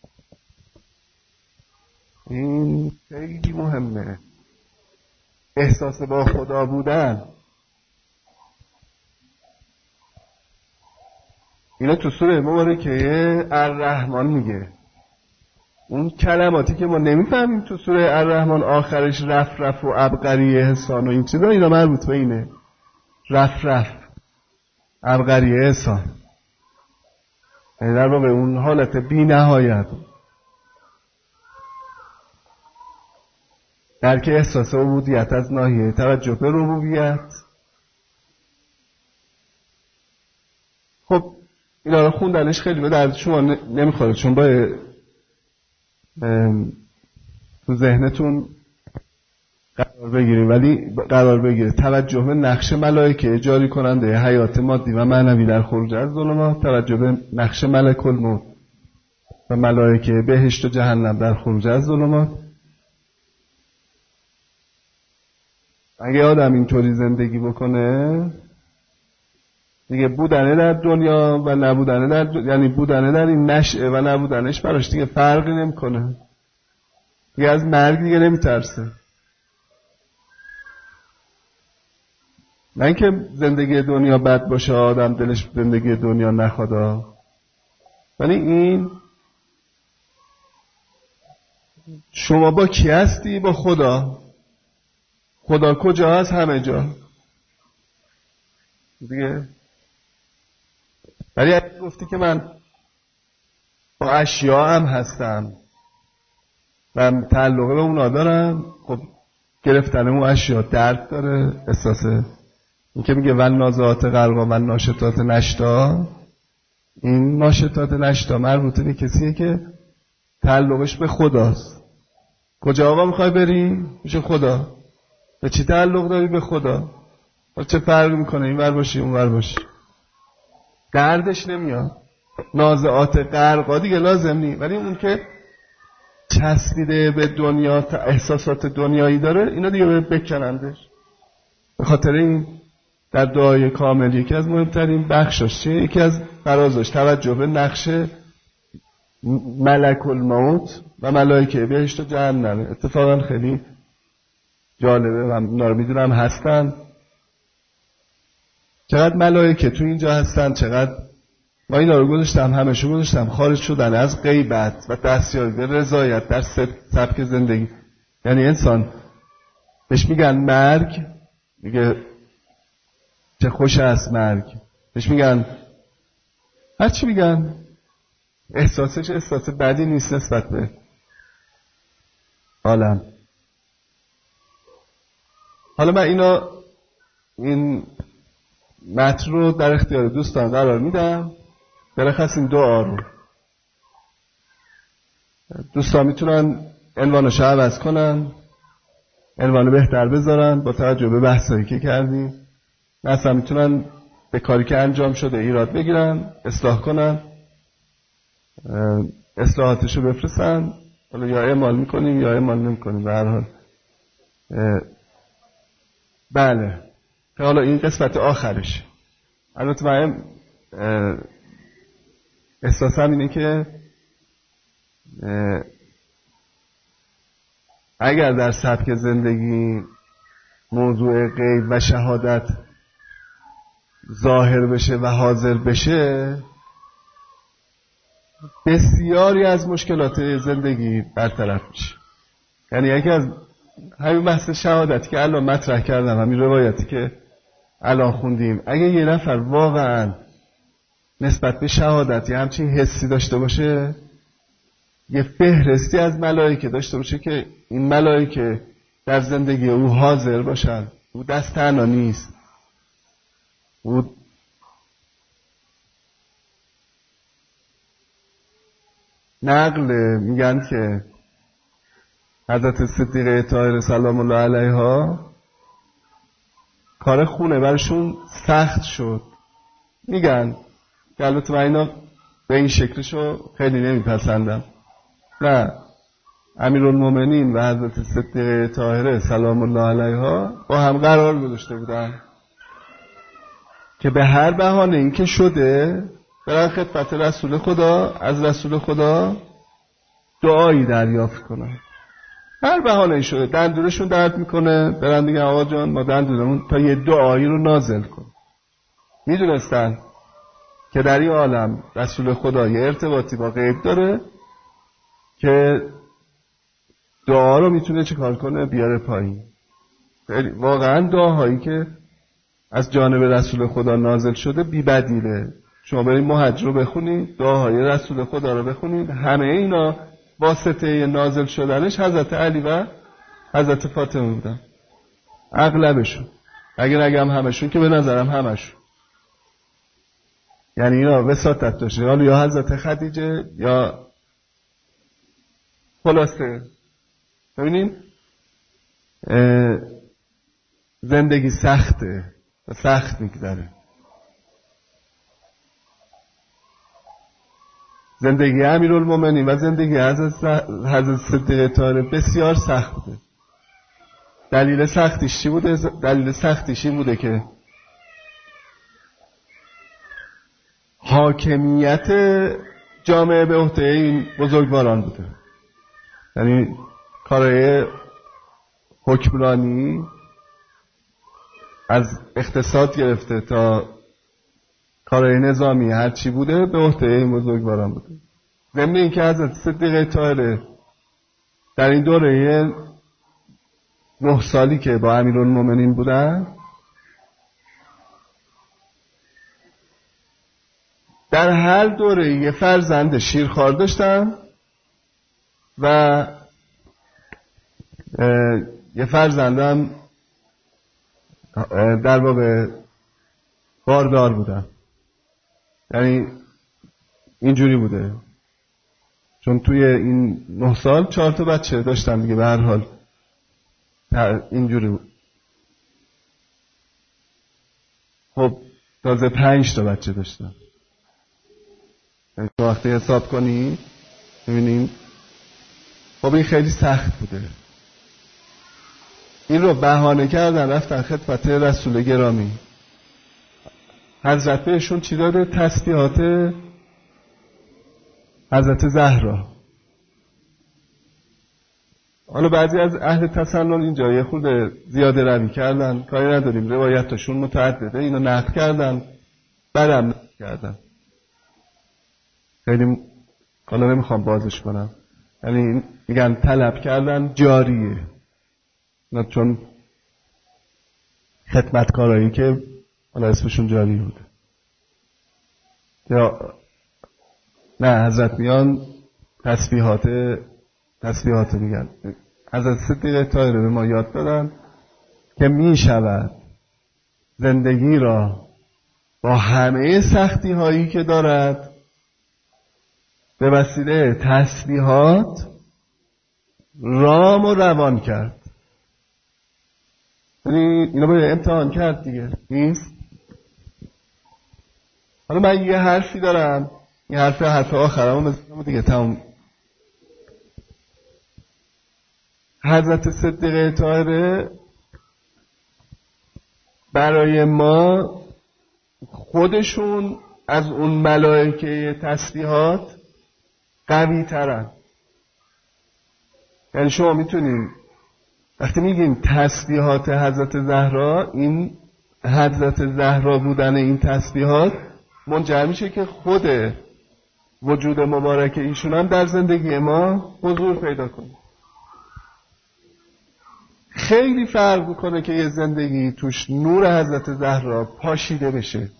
این خیلی مهمه. احساس با خدا بودن اینا تو سوره مبارکه الرحمن میگه. اون کلماتی که ما نمیفهمیم تو سوره الرحمن آخرش رف و عبقری احسان و این چیزا اینا مربوط به اینه. رف عبقری احسان یعنی در واقع اون حالت بی نهایت درک احساس عبودیت از ناحیه توجه به ربوبیت. خب اینا رو خوندنش خیلی به درد شما نمیخوره چون باید تو ذهنتون قرار بگیره توجه به نقش ملائکه جاری کننده حیات مادی و معنوی در خروج از ظلمات، توجه به نقش ملک الموت و ملائکه بهشت و جهنم در خروج از ظلمات. اگه آدم اینطوری زندگی بکنه دیگه بودنه در دنیا و نبودنه یعنی بودنه در این نشعه و نبودنش براش دیگه فرقی نمیکنه. دیگه از مرگ دیگه نمیترسه. نه که زندگی دنیا بد باشه آدم دلش زندگی دنیا نخواد، ولی این شما با کی هستی؟ با خدا. خدا کجا هست؟ همه جا دیگه. ولی اگه گفتی که من با اشیا هم هستم و تعلقه به اونا دارم، خب گرفتن اون اشیا درد داره. احساس این که میگه ون نازعات غرقا و ناشطات نشتا، این ناشطات نشتا مربوطه به کسیه که تعلقش به خداست. کجا آقا میخوای بری؟ میشه خدا. به چی تعلق داری؟ به خدا. چه فرق میکنه این ور باشی اون ور باشی؟ دردش نمیاد. نازعات غرقا دیگه لازم نی، ولی اون که چسبیده به دنیا احساسات دنیایی داره اینا دیگه بکنندش. به خاطر این در دعای کامل یکی از مهمترین بخشاش چیه؟ یکی از فرازاش توجه به نقش ملک الموت و ملائکه بهشت و جهنم. اتفاقا خیلی جالبه و اینا رو میدونم هستن. چقدر ملائکه تو اینجا هستن، چقدر ما اینا رو گذاشتم همشو گذاشتم خارج شدن از غیبت و دستیابی به رضایت در سبک زندگی. یعنی انسان بهش میگن مرگ، میگه چه خوش است مرگ. بهش میگن هرچی میگن احساسش احساس بدی نیست نسبت به عالم. حالا من این متن رو در اختیار دوستان قرار میدم. برخص این دعا رو دوستان میتونن عنوانش عوض کنن، عنوان بهتر بذارن با توجه به بحثایی که کردیم. مثلا میتونن به کاری که انجام شده ایراد بگیرن، اصلاح کنن، اصلاحاتشو بفرستن. حالا یا اعمال میکنیم یا اعمال نمیکنیم به هر حال. بله حالا این قسمت آخرش. البته من احساسم اینه که اگر در سبک زندگی موضوع غیب و شهادت ظاهر بشه و حاضر بشه، بسیاری از مشکلات زندگی برطرف میشه. یعنی یکی از همین بحث شهادتی که الان مطرح کردم، همین روایتی که الان خوندیم، اگه یه نفر واقعا نسبت به شهادت همچین حسی داشته باشه، یه فهرستی از ملائکه داشته باشه که این ملائکه در زندگی او حاضر باشن، او دست تنها نیست، او نقل میگن که حضرت صدیقه طاهره سلام الله علیها کار خونه برشون سخت شد. میگن که البته من اینا به این شکلشو خیلی نمیپسندم، نه، امیرالمومنین و حضرت صدیقه طاهره سلام الله علیها با هم قرار گذاشته بودن که به هر بهانه این که شده برن خدمت رسول خدا، از رسول خدا دعایی دریافت کنن. هر بهانه ای شده، دندونشون درد میکنه، برن دیگه آقا جان ما دندونمون تا یه دعایی رو نازل کن. میدونستن که در این عالم رسول خدا یه ارتباطی با غیب داره که دعا رو میتونه چه کار کنه؟ بیاره پایین. واقعا دعاهایی که از جانب رسول خدا نازل شده بی بدیله. شما برید مهج رو بخونید، دعاهای رسول خدا رو بخونید، همه اینا واسطه نازل شدنش حضرت علی و حضرت فاطمه بودن، اغلبشون، اگر نگم همشون که به نظرم همشون. یعنی اینا وساطت داشته، یا حضرت خدیجه یا خلاصه. ببینین زندگی سخته و سخت میگذره. زندگی امیرالمومنین و زندگی حضرت صدیقه طاهره بسیار سخت بوده. دلیل سختیش چی بوده؟ دلیل سختیش این بوده که حاکمیت جامعه به عهده این بزرگواران بوده. یعنی کارهای حکمرانی از اقتصاد گرفته تا کارهای نظامی هر چی بوده به عهده این بزرگواران بوده. ضمن این که حضرت صدیقه طاهره در این دوره 9 سالی که با امیرالمومنین بودن، در هر دوره یه فرزند شیرخوار داشتن و یه فرزندم در واقع باردار بودن. یعنی اینجوری بوده، چون توی این 9 سال 4 تا بچه داشتن دیگه، به هر حال اینجوری بود. خب تازه 5 تا بچه داشتن. وقتی حساب کنی می‌بینیم خب این خیلی سخت بوده. این رو بهانه کردن رفتن خدمت رسول گرامی. حضرت بهشون چی داده؟ تسبیحات حضرت زهرا. حالا بعضی از اهل تسنن اینجا یه خود زیاده روی کردن، کاری نداریم، روایتاشون متعدده، اینو نقل کردن، بعدم نقل کردن، خیلی حالا نمیخوام بازش کنم. یعنی میگن طلب کردن جاریه، نه چون خدمتکارایی که حالا اسمشون جاری بوده، یا نه حضرت میان تسبیحات میگن. حضرت صدیقه طاهره به ما یاد دادن که میشود زندگی را با همه سختی هایی که دارد به وسیله تسبیحات رام و روان کرد. یعنی اینو باید امتحان کرد دیگه، نیست؟ حالا من یه حرفی دارم، این حرف آخرم بزنم دیگه تمام. حضرت صدیقه طاهره برای ما خودشون از اون ملائکه تسبیحات قوی ترن. یعنی شما میتونید وقتی میگیم تسبیحات حضرت زهرا، این حضرت زهرا بودن این تسبیحات منجر میشه که خود وجود مبارک ایشون هم در زندگی ما حضور پیدا کنه. خیلی فرق میکنه که یه زندگی توش نور حضرت زهرا پاشیده بشه.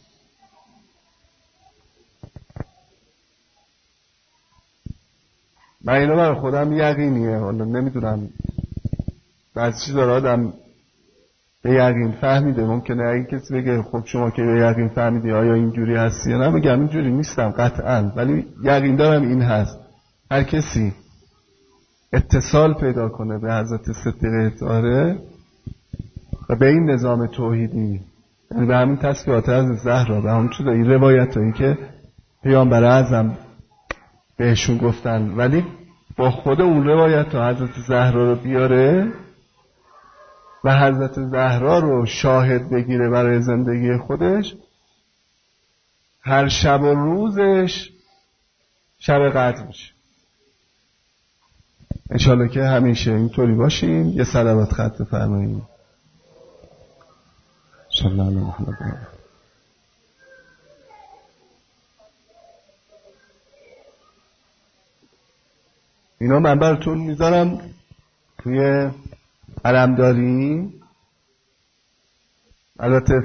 من اینو برای خودم یقینیه، حالا نمیدونم بعضی چیزا رو آدم به یقین فهمیده. ممکنه اگه کسی بگه خب شما که به یقین فهمیدی آیا اینجوری هستی یا نه، بگم اینجوری نیستم قطعا، ولی یقین دارم این هست. هر کسی اتصال پیدا کنه به حضرت صدیقه طاهره و به این نظام توحیدی، یعنی به همین تسبیحات حضرت زهرا، به همین چیزا، این روایت هایی که پیامبر اعظم بهشون گفتن، ولی با خود اون روایت ها حضرت زهرا رو بیاره و حضرت زهرا رو شاهد بگیره برای زندگی خودش، هر شب و روزش شب قدر میشه. انشالله که همیشه اینطوری باشیم. یه صلوات خط بفرمایید. صلی الله علیه محمد. اینا من براتون میذارم توی علمداری، البته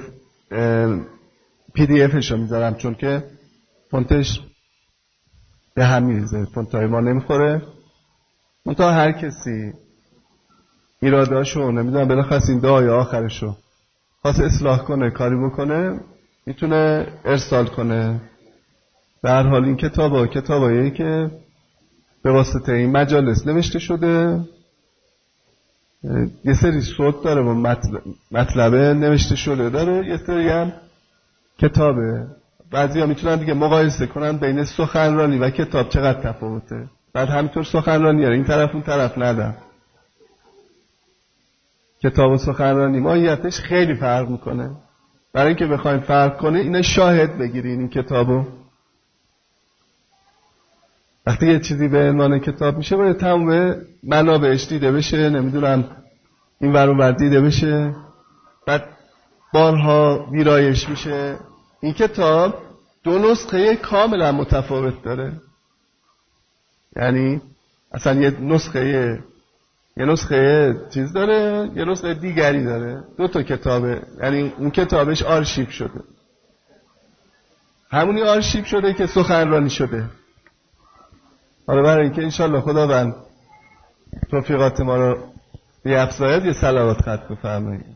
PDF رو میذارم چون که فونتش به هم میریزه، فونتای ما نمیخوره. منتها هر کسی ایراداشو نمیدونم بالاخص این دعای آخرشو خواست اصلاح کنه، کاری بکنه، میتونه ارسال کنه. به هر حال این کتابایی که به واسطه این مجالس نوشته شده، یه سری صوت داره و مطلبه نوشته شده داره، یه سری هم کتابه. بعضی ها میتونن دیگه مقایسه کنن بین سخنرانی و کتاب چقدر تفاوته، بعد همینطور سخنرانی این طرف اون طرف ندن. کتاب و سخنرانی ماهیتش خیلی فرق میکنه. برای اینکه بخوایم فرق کنه اینه شاهد بگیرین این کتابو. وقتی یه چیزی به عنوان کتاب میشه باید تمام منابعش دیده بشه، نمیدونم این ور اون ور دیده بشه، بعد بارها ویرایش میشه. این کتاب 2 نسخه کاملا متفاوت داره، یعنی اصلا یه نسخه چیز داره، یه نسخه دیگری داره، 2 تا کتابه. یعنی اون کتابش آرشیو شده، همونی آرشیو شده که سخنرانی شده. حالا برای اینکه انشالله خداوند توفیقات ما رو بیفزاید، یه صلوات خط بفرمایید.